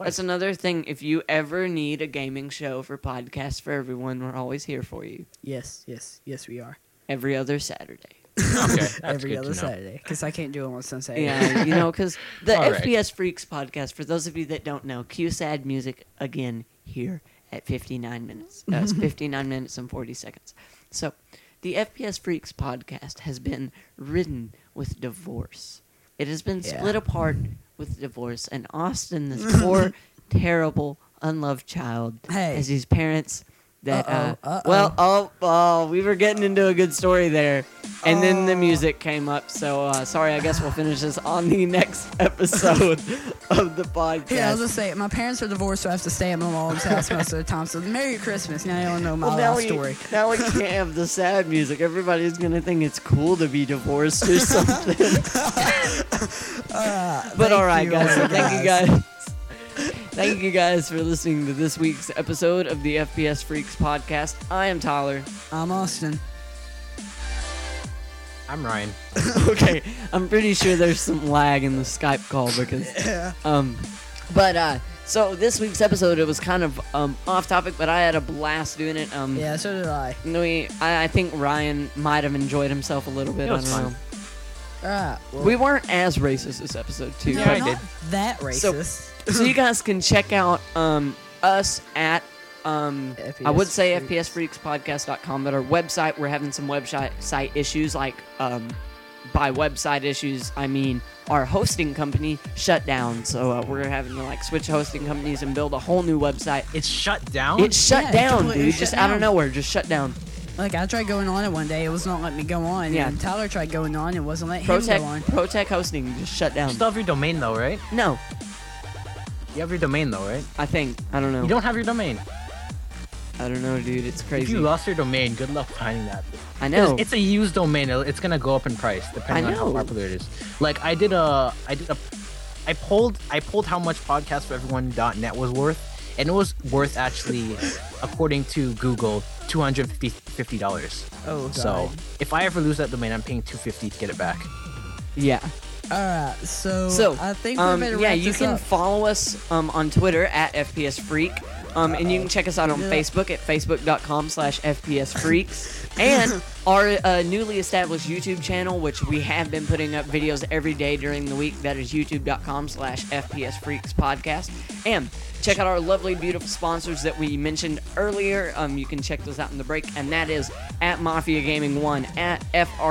That's another thing. If you ever need a gaming show for Podcast for Everyone, we're always here for you. Yes, we are. Every other Saturday. Okay, that's Every good other to know. Saturday, because I can't do it on Sunday. Yeah, because the All right. FPS Freaks podcast, for those of you that don't know, cue sad music again here at 59 minutes. It's 59 minutes and 40 seconds. So, the FPS Freaks podcast has been ridden with divorce. It has been split apart with divorce, and Austin, this poor, terrible, unloved child, has these parents that, we were getting into a good story there, and then the music came up, so sorry, I guess we'll finish this on the next episode of the podcast. Yeah, I'll just say, my parents are divorced, so I have to stay at my mom's house most of the time, so Merry Christmas, now you all know my life story. Now we can't have the sad music. Everybody's going to think it's cool to be divorced or something. But alright, guys, so thank you guys. Thank you guys for listening to this week's episode of the FPS Freaks podcast. I am Tyler. I'm Austin. I'm Ryan. Okay, I'm pretty sure there's some lag in the Skype call because so this week's episode, it was kind of off topic, but I had a blast doing it. Yeah, so did I. I think Ryan might have enjoyed himself a little bit. It was I don't fun. know. Alright, well, We weren't as racist this episode too. Yeah, I not did. that racist. So you guys can check out us at I would say fpsfreakspodcast.com, but our website, we're having some website issues. Like by website issues, I mean our hosting company shut down. So we're having to switch hosting companies and build a whole new website. It's shut down? It's shut Yeah, down, completely dude. shut Just out of down. nowhere, just shut down. Like, I tried going on it one day, it was not letting me go on. Yeah. And Tyler tried going on, it wasn't letting him go on. ProTech hosting just shut down. You still have your domain though, right? No, You have your domain though, right? I think. I don't know. You don't have your domain. I don't know, dude. It's If crazy. you lost your domain, good luck finding that. I know. It's a used domain. It's gonna go up in price depending on how know. popular it is. Like I pulled how much podcastforeveryone.net was worth, and it was worth actually, according to Google, $250. Oh, God. So if I ever lose that domain, I'm paying $250 to get it back. Yeah. Alright, so So, I think we better yeah, wrap you this can up. follow us on Twitter at FPS Freak. And you can check us out on Facebook at facebook.com/FPSFreaks. And our newly established YouTube channel, which we have been putting up videos every day during the week. That is youtube.com/FPSFreakspodcast. And check out our lovely, beautiful sponsors that we mentioned earlier. You can check those out in the break. And that is at Mafia Gaming 1, at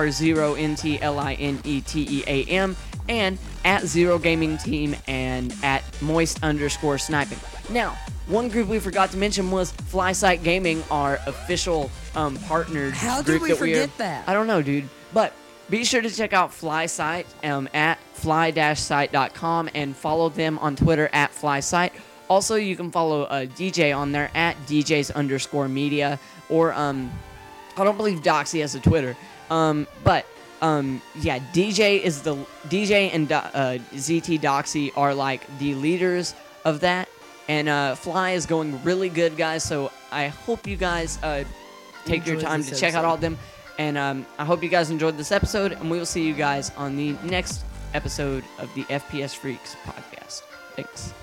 FR0NTLINETEAM, and at Zero Gaming Team, and at Moist_Sniping. Now, one group we forgot to mention was FlySight Gaming, our official partnered How did group we that we forget that? I don't know, dude. But be sure to check out FlySight at fly-sight.com and follow them on Twitter at FlySight. Also, you can follow DJ on there at DJs_media, or I don't believe Doxy has a Twitter. But yeah, DJ and ZT Doxy are like the leaders of that. And Fly is going really good, guys. So I hope you guys take your Enjoyed time this to check out episode. all of them. And I hope you guys enjoyed this episode. And we will see you guys on the next episode of the FPS Freaks podcast. Thanks.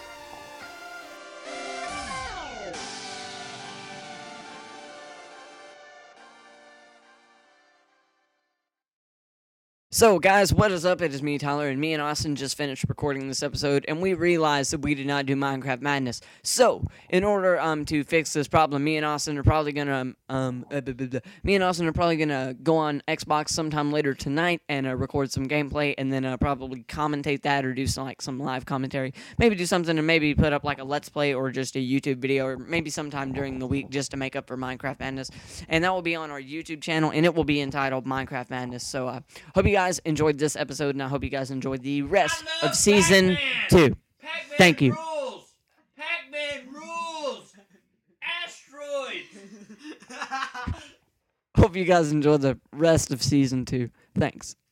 So, guys, what is up? It is me, Tyler, and me and Austin just finished recording this episode, and we realized that we did not do Minecraft Madness. So, in order to fix this problem, me and Austin are probably gonna go on Xbox sometime later tonight and record some gameplay, and then probably commentate that or do some live commentary. Maybe do something and maybe put up a Let's Play or just a YouTube video, or maybe sometime during the week just to make up for Minecraft Madness. And that will be on our YouTube channel, and it will be entitled Minecraft Madness. So, hope you guys enjoyed this episode, and I hope you guys enjoyed the rest of Season 2. Pac-Man Thank you. Rules. Pac-Man rules. Asteroids. Hope you guys enjoyed the rest of Season 2. Thanks.